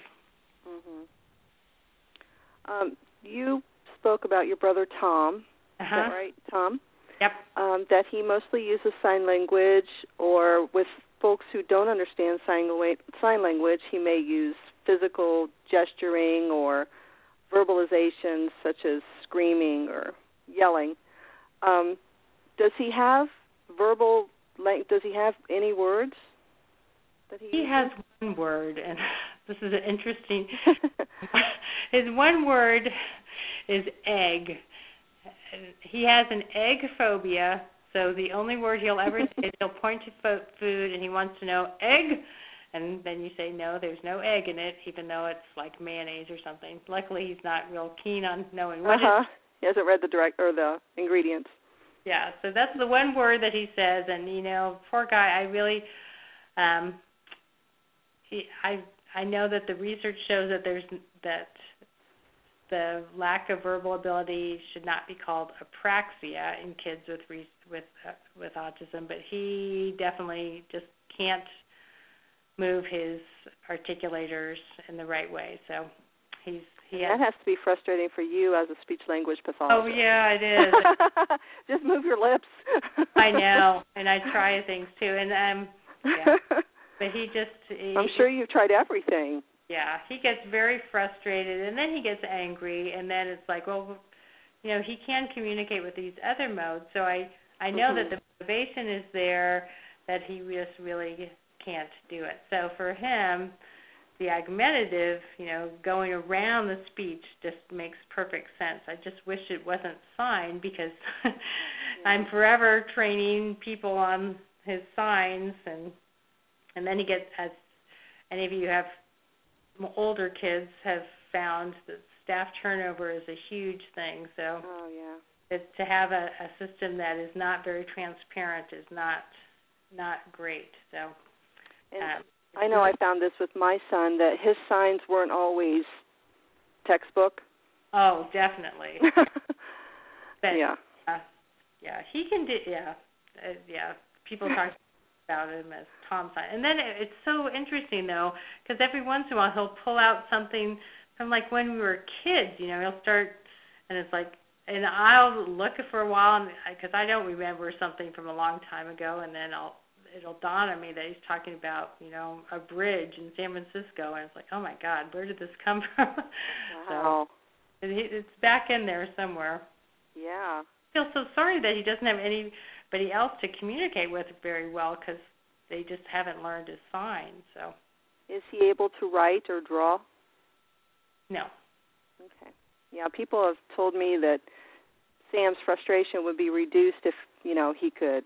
Mm-hmm. Um, you spoke about your brother Tom. Uh-huh. Is that right, Tom? Yep. Um, that he mostly uses sign language, or with folks who don't understand sign language, he may use physical gesturing or verbalizations such as screaming or yelling. Um, does he have verbal? Does he have any words that he? He uses? has one word, and this is an interesting. His one word is egg. He has an egg phobia. So the only word he'll ever say is he'll point to fo- food, and he wants to know egg, and then you say no, there's no egg in it, even though it's like mayonnaise or something. Luckily, he's not real keen on knowing what uh-huh. it is. He hasn't read the direct or the ingredients. Yeah, so that's the one word that he says, and you know, poor guy. I really, um, he, I I know that the research shows that there's that the lack of verbal ability should not be called apraxia in kids with re, with uh, with autism, but he definitely just can't move his articulators in the right way. So he's he has, that has to be frustrating for you as a speech language pathologist. Oh yeah, it is. Just move your lips. I know, and I try things too, and um, yeah. But he just he, I'm sure you've tried everything. Yeah, he gets very frustrated, and then he gets angry, and then it's like, well, you know, he can communicate with these other modes, so I I know mm-hmm. that the motivation is there, that he just really can't do it. So for him, the argumentative, you know, going around the speech just makes perfect sense. I just wish it wasn't sign, because yeah. I'm forever training people on his signs, and and then he gets, as any of you have older kids have found, that staff turnover is a huge thing. So oh, yeah. it's, to have a, a system that is not very transparent is not not great. So um, I know I found this with my son, that his signs weren't always textbook. Oh, definitely. but, yeah. Uh, yeah, he can do. Yeah, uh, yeah. People talk about him as Tom sign, and then it, it's so interesting though, because every once in a while he'll pull out something from like when we were kids. You know, he'll start, and it's like, and I'll look for a while, and because I don't remember something from a long time ago, and then I'll it'll dawn on me that he's talking about, you know, a bridge in San Francisco, and it's like, oh my God, where did this come from? Wow. So it, it's back in there somewhere. Yeah. I feel so sorry that he doesn't have anybody else to communicate with very well, because they just haven't learned his signs. So, is he able to write or draw? No. Okay. Yeah, people have told me that Sam's frustration would be reduced if, you know, he could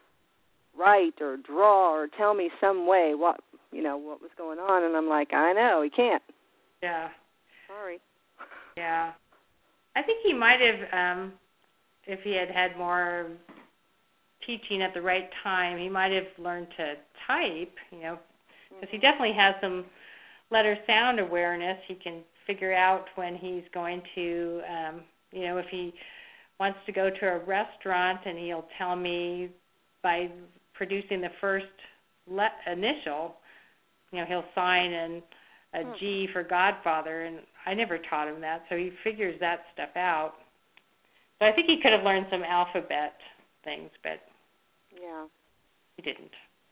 write or draw or tell me some way what, you know, what was going on, and I'm like, I know, he can't. Yeah. Sorry. Yeah. I think he might have, um, if he had had more teaching at the right time, he might have learned to type, you know, because he definitely has some letter sound awareness. He can figure out when he's going to, um, you know, if he wants to go to a restaurant, and he'll tell me by producing the first le- initial, you know, he'll sign in a G for Godfather, and I never taught him that, so he figures that stuff out. So I think he could have learned some alphabet things, but yeah, he didn't.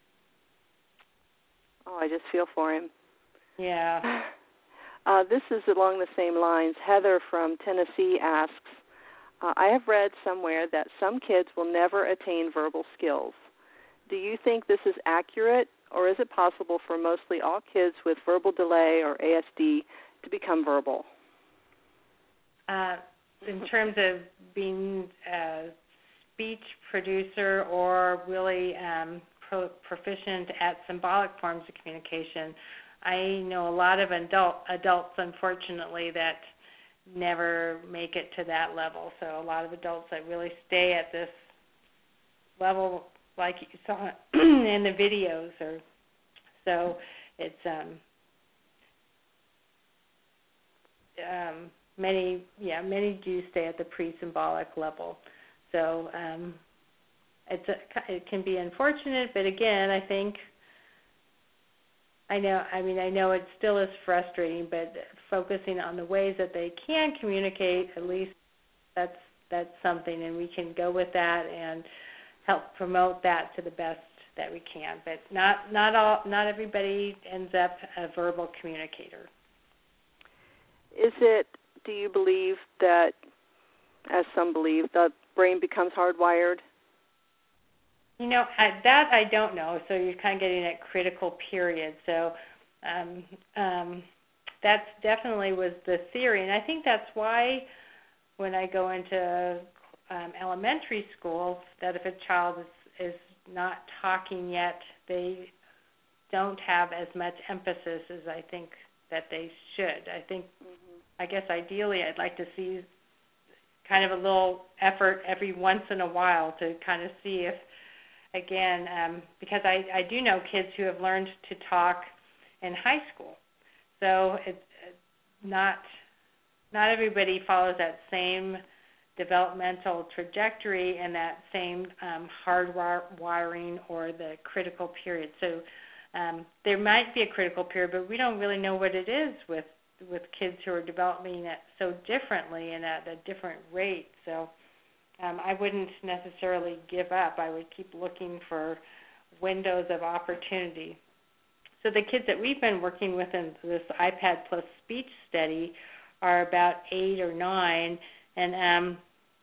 Oh, I just feel for him. Yeah. Uh, this is along the same lines. Heather from Tennessee asks, uh, I have read somewhere that some kids will never attain verbal skills. Do you think this is accurate, or is it possible for mostly all kids with verbal delay or A S D to become verbal? Uh, in terms of being a speech producer or really um, pro- proficient at symbolic forms of communication, I know a lot of adult, adults, unfortunately, that never make it to that level. So a lot of adults that really stay at this level, like you saw in the videos, or so it's um, um, many, yeah, many do stay at the pre-symbolic level. So um, it's a, it can be unfortunate, but again, I think. I know, I mean, I know it still is frustrating, but focusing on the ways that they can communicate, at least that's that's something, and we can go with that and help promote that to the best that we can. But not not all, not everybody ends up a verbal communicator. Is it, do you believe that, as some believe, the brain becomes hardwired? You know, that I don't know. So you're kind of getting at critical period. So um, um, that definitely was the theory. And I think that's why when I go into um, elementary schools, that if a child is, is not talking yet, they don't have as much emphasis as I think that they should. I think, mm-hmm. I guess ideally I'd like to see kind of a little effort every once in a while to kind of see if, again, um, because I, I do know kids who have learned to talk in high school. So it's not not everybody follows that same developmental trajectory and that same um, hardwiring or the critical period. So um, there might be a critical period, but we don't really know what it is with with kids who are developing it so differently and at a different rate. So um, I wouldn't necessarily give up. I would keep looking for windows of opportunity. So the kids that we've been working with in this iPad Plus Speech study are about eight or nine, and um,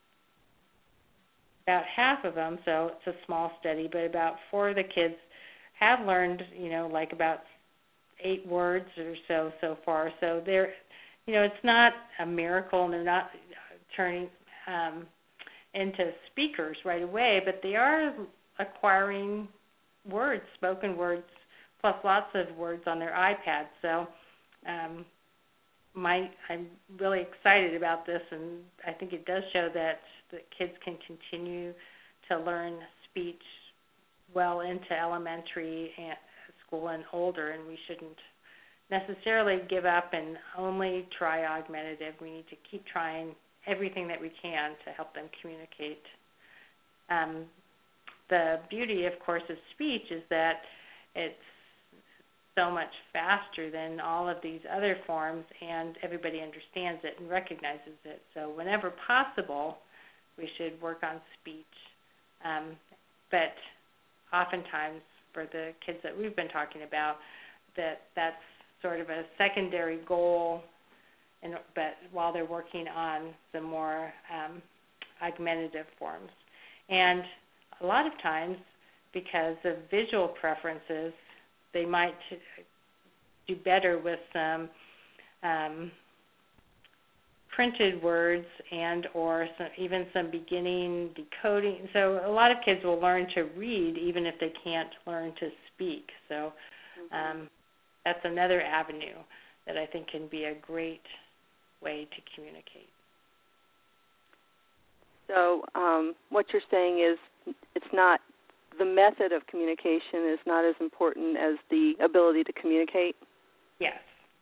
about half of them, so it's a small study, but about four of the kids have learned, you know, like about eight words or so so far. So they're, you know, it's not a miracle, and they're not turning um, into speakers right away, but they are acquiring words, spoken words, plus lots of words on their iPad. So um, my, I'm really excited about this, and I think it does show that, that kids can continue to learn speech well into elementary and school and older, and we shouldn't necessarily give up and only try augmentative. We need to keep trying everything that we can to help them communicate. Um, the beauty, of course, of speech is that it's so much faster than all of these other forms, and everybody understands it and recognizes it. So whenever possible, we should work on speech. Um, but oftentimes, for the kids that we've been talking about, that that's sort of a secondary goal, and, but while they're working on the more um, augmentative forms. And a lot of times, because of visual preferences, they might do better with some um, printed words and or some, even some beginning decoding. So a lot of kids will learn to read even if they can't learn to speak. So um, that's another avenue that I think can be a great way to communicate. So um, what you're saying is it's not, the method of communication is not as important as the ability to communicate? Yes.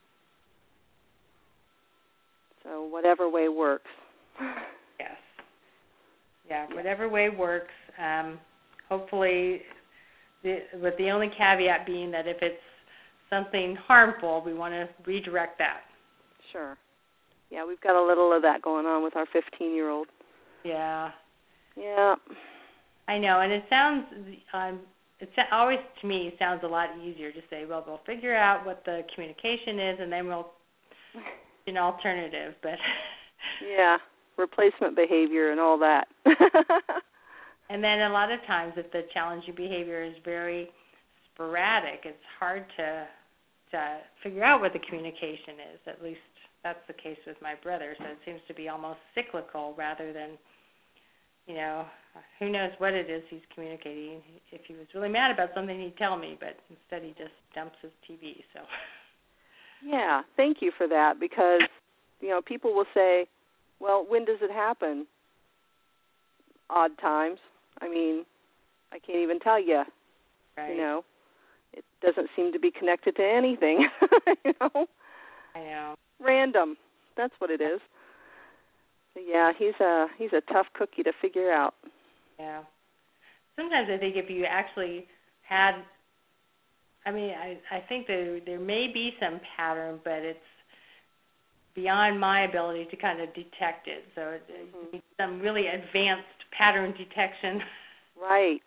So whatever way works. Yes. Yeah, whatever way works. Um, hopefully, the, with the only caveat being that if it's something harmful, we want to redirect that. Sure. Yeah, we've got a little of that going on with our fifteen-year-old. Yeah. Yeah. I know, and it sounds, um, it always, to me, sounds a lot easier to say, well, we'll figure out what the communication is, and then we'll an alternative. But yeah, replacement behavior and all that. And then a lot of times, if the challenging behavior is very sporadic, it's hard to to figure out what the communication is. At least that's the case with my brother. So it seems to be almost cyclical rather than, you know, who knows what it is he's communicating. If he was really mad about something, he'd tell me, but instead he just dumps his T V. So. Yeah, thank you for that, because, you know, people will say, well, when does it happen? Odd times. I mean, I can't even tell you. Right. You know, it doesn't seem to be connected to anything. You know? I know. Random. That's what it is. But yeah, he's a he's a tough cookie to figure out. Yeah. Sometimes I think if you actually had, I mean, I, I think there there may be some pattern, but it's beyond my ability to kind of detect it. So it, mm-hmm. it needs some really advanced pattern detection. Right.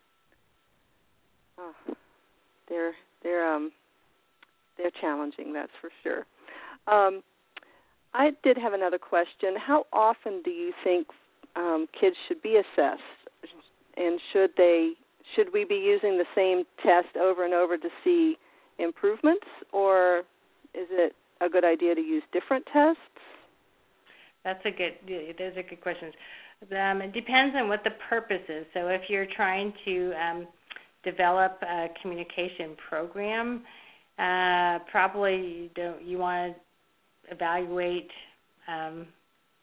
Oh, they're they're um they're challenging, that's for sure. Um, I did have another question. How often do you think um, kids should be assessed, and should they should we be using the same test over and over to see improvements, or is it a good idea to use different tests? That's a good. Those are good questions. Um, it depends on what the purpose is. So if you're trying to um, develop a communication program, uh, probably you don't you want to evaluate um,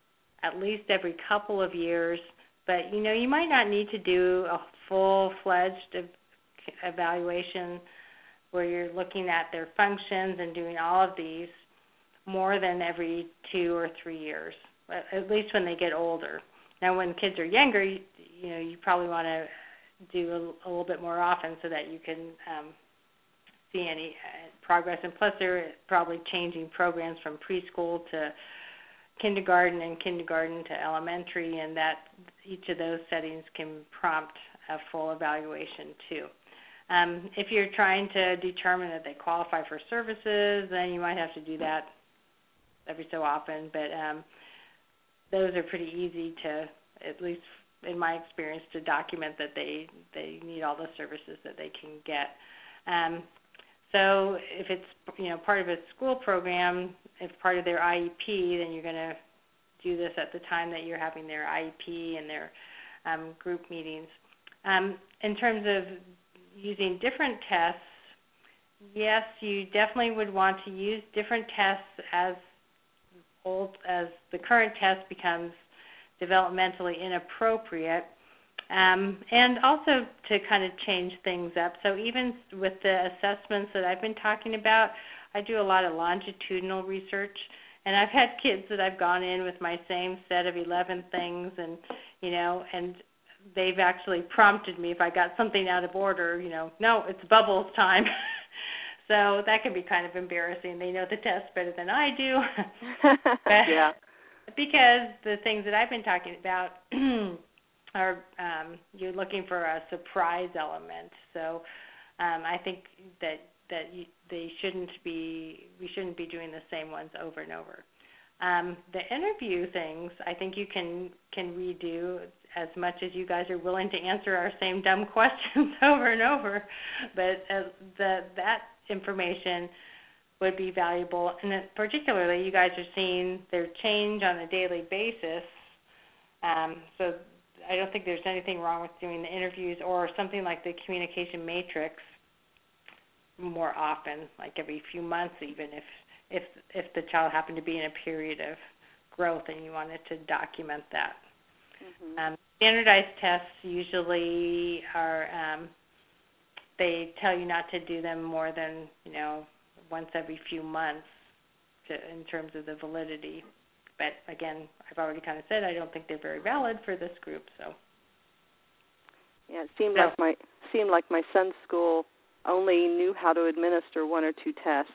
at least every couple of years. But, you know, you might not need to do a full-fledged evaluation where you're looking at their functions and doing all of these more than every two or three years, at least when they get older. Now, when kids are younger, you, you know, you probably want to do a, a little bit more often so that you can um, see any uh, progress. And plus, they're probably changing programs from preschool to kindergarten and kindergarten to elementary, and that each of those settings can prompt a full evaluation too. Um, if you're trying to determine that they qualify for services, then you might have to do that every so often, but um, those are pretty easy to, at least in my experience, to document that they, they need all the services that they can get. Um, so if it's, you know, part of a school program, if part of their I E P, then you're going to do this at the time that you're having their I E P and their um, group meetings. Um, in terms of using different tests, yes, you definitely would want to use different tests as old as the current test becomes developmentally inappropriate, um, and also to kind of change things up. So even with the assessments that I've been talking about, I do a lot of longitudinal research, and I've had kids that I've gone in with my same set of eleven things, and you know, and they've actually prompted me if I got something out of order, you know, no, it's bubbles time. So that can be kind of embarrassing. They know the test better than I do. Yeah. Because the things that I've been talking about are um, you're looking for a surprise element. So um, I think that that you, they shouldn't be we shouldn't be doing the same ones over and over. Um, the interview things, I think you can can redo as much as you guys are willing to answer our same dumb questions over and over. But uh, the that information would be valuable, and particularly you guys are seeing their change on a daily basis. Um, so I don't think there's anything wrong with doing the interviews or something like the communication matrix more often, like every few months, even if if if the child happened to be in a period of growth and you wanted to document that. Mm-hmm. Um, standardized tests usually are um, they tell you not to do them more than, you know, once every few months to, in terms of the validity. But again, I've already kind of said I don't think they're very valid for this group. So yeah, it seemed so, like my seemed like my son's school only knew how to administer one or two tests.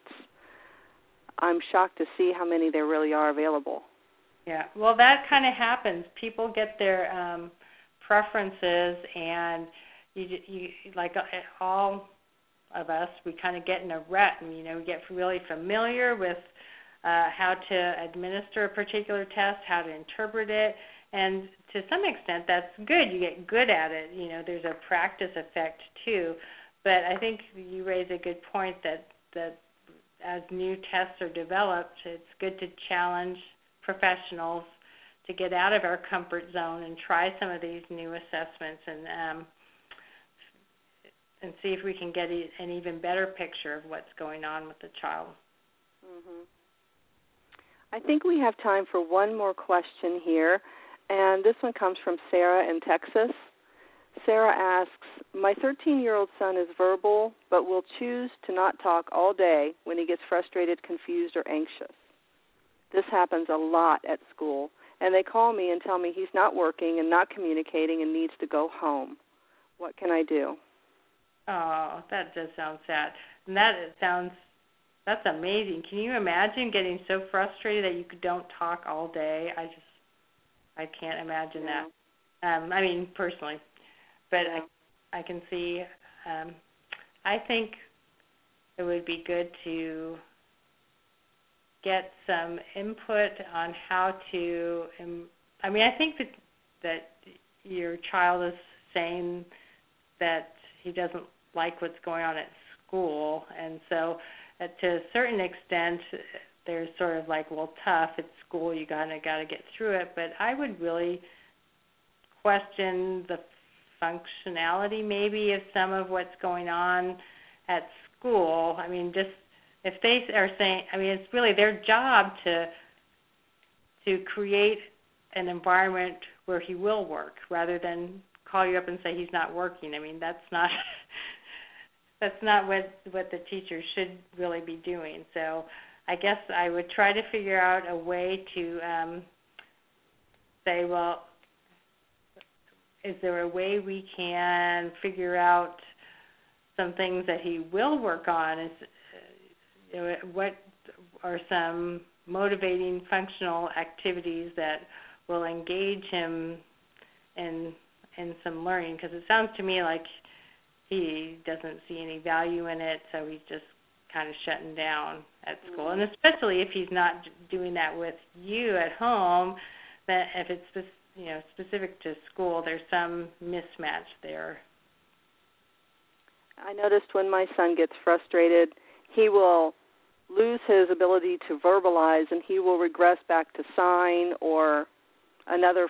I'm shocked to see how many there really are available. Yeah, well, that kind of happens. People get their um, preferences, and you, you like all of us, we kind of get in a rut, and you know, we get really familiar with uh, how to administer a particular test, how to interpret it, and to some extent, that's good. You get good at it. You know, there's a practice effect too. But I think you raise a good point that that as new tests are developed, it's good to challenge professionals to get out of our comfort zone and try some of these new assessments and um, and see if we can get an even better picture of what's going on with the child. Mm-hmm. I think we have time for one more question here, and this one comes from Sarah in Texas. Sarah asks, my thirteen-year-old son is verbal but will choose to not talk all day when he gets frustrated, confused, or anxious. This happens a lot at school, and they call me and tell me he's not working and not communicating and needs to go home. What can I do? Oh, that does sound sad. And that sounds, that's amazing. Can you imagine getting so frustrated that you don't talk all day? I just, I can't imagine yeah. that. Um, I mean, personally. But yeah. I, I can see, um, I think it would be good to get some input on how to, um, I mean, I think that, that your child is saying that he doesn't like what's going on at school, and so uh, to a certain extent, there's sort of like, well, tough, it's school, you kind of got to get through it, but I would really question the functionality maybe of some of what's going on at school. I mean, just if they are saying, I mean, it's really their job to to create an environment where he will work rather than call you up and say he's not working. I mean, that's not that's not what what the teacher should really be doing. So I guess I would try to figure out a way to um, say, well, is there a way we can figure out some things that he will work on? Is you know, what are some motivating functional activities that will engage him in in some learning? Because it sounds to me like he doesn't see any value in it, so he's just kind of shutting down at school. And especially if he's not doing that with you at home, that if it's you know specific to school, there's some mismatch there. I noticed when my son gets frustrated, he will lose his ability to verbalize, and he will regress back to sign or another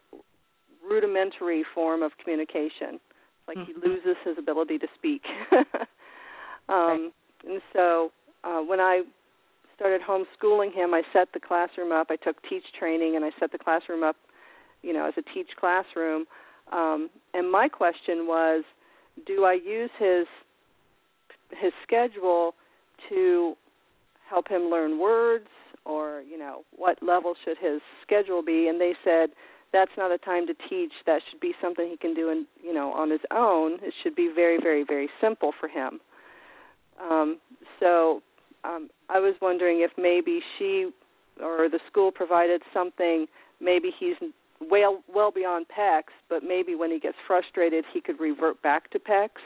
rudimentary form of communication. Like mm-hmm. he loses his ability to speak. um, right. And so uh, when I started homeschooling him, I set the classroom up. I took teach training, and I set the classroom up, you know, as a teach classroom. Um, and my question was, do I use his his schedule to help him learn words, or, you know, what level should his schedule be? And they said, that's not a time to teach. That should be something he can do, in, you know, on his own. It should be very, very, very simple for him. Um, so um, I was wondering if maybe she or the school provided something. Maybe he's well, well beyond P E X, but maybe when he gets frustrated, he could revert back to P E X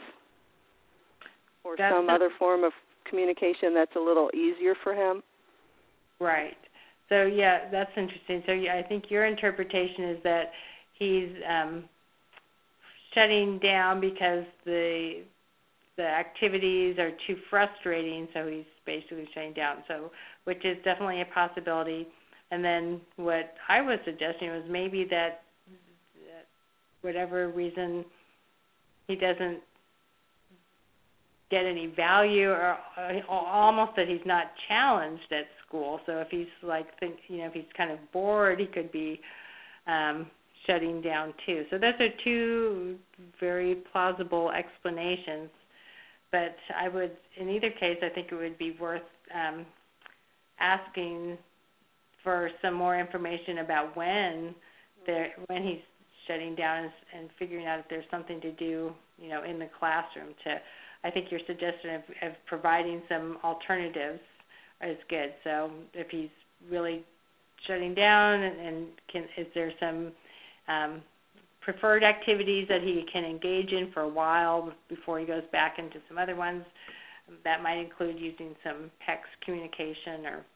or that's some other form of communication that's a little easier for him. Right. So, yeah, that's interesting. So, yeah, I think your interpretation is that he's um, shutting down because the the activities are too frustrating, so he's basically shutting down. So, which is definitely a possibility. And then what I was suggesting was maybe that, that whatever reason he doesn't get any value, or, or almost that he's not challenged at school. So if he's like, think, you know, if he's kind of bored, he could be um, shutting down too. So those are two very plausible explanations. But I would, in either case, I think it would be worth um, asking for some more information about when there, when he's shutting down, and, and figuring out if there's something to do, you know, in the classroom. To, I think your suggestion of, of providing some alternatives is good. So if he's really shutting down, and, and can, is there some um, preferred activities that he can engage in for a while before he goes back into some other ones? That might include using some P E X communication, or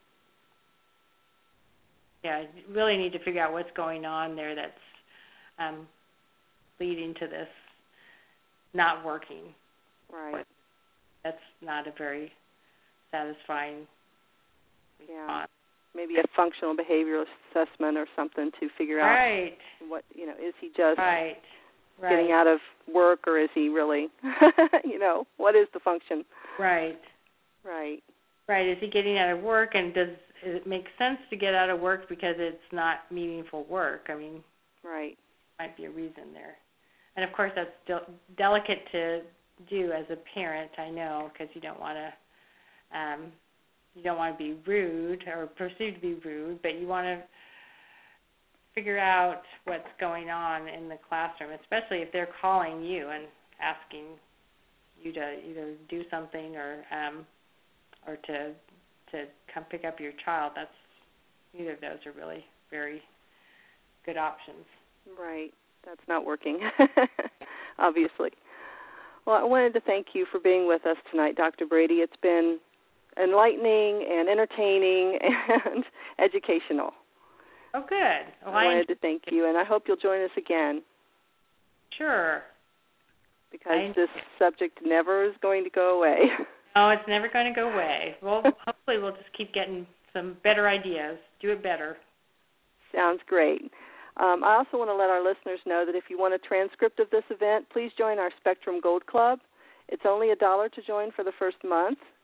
yeah, really need to figure out what's going on there that's um, leading to this not working. Right. That's not a very satisfying response. Yeah. Maybe a functional behavioral assessment or something to figure out right. what, you know, is he just right. Right. getting out of work, or is he really, you know, what is the function? Right. Right. Right. Is he getting out of work, and does it make sense to get out of work because it's not meaningful work? I mean, right. Might be a reason there. And, of course, that's de- delicate to do as a parent, I know, because you don't want to um, you don't want to be rude or perceived to be rude, but you want to figure out what's going on in the classroom, especially if they're calling you and asking you to either do something or um, or to to come pick up your child. That's either of those are really very good options. Right. That's not working, obviously. Well, I wanted to thank you for being with us tonight, Doctor Brady. It's been enlightening and entertaining and educational. Oh, good. Well, I wanted I to thank you, and I hope you'll join us again. Sure. Because I this subject never is going to go away. No, it's never going to go away. Well, hopefully we'll just keep getting some better ideas, do it better. Sounds great. Um, I also want to let our listeners know that if you want a transcript of this event, please join our Spectrum Gold Club. It's only a dollar to join for the first month,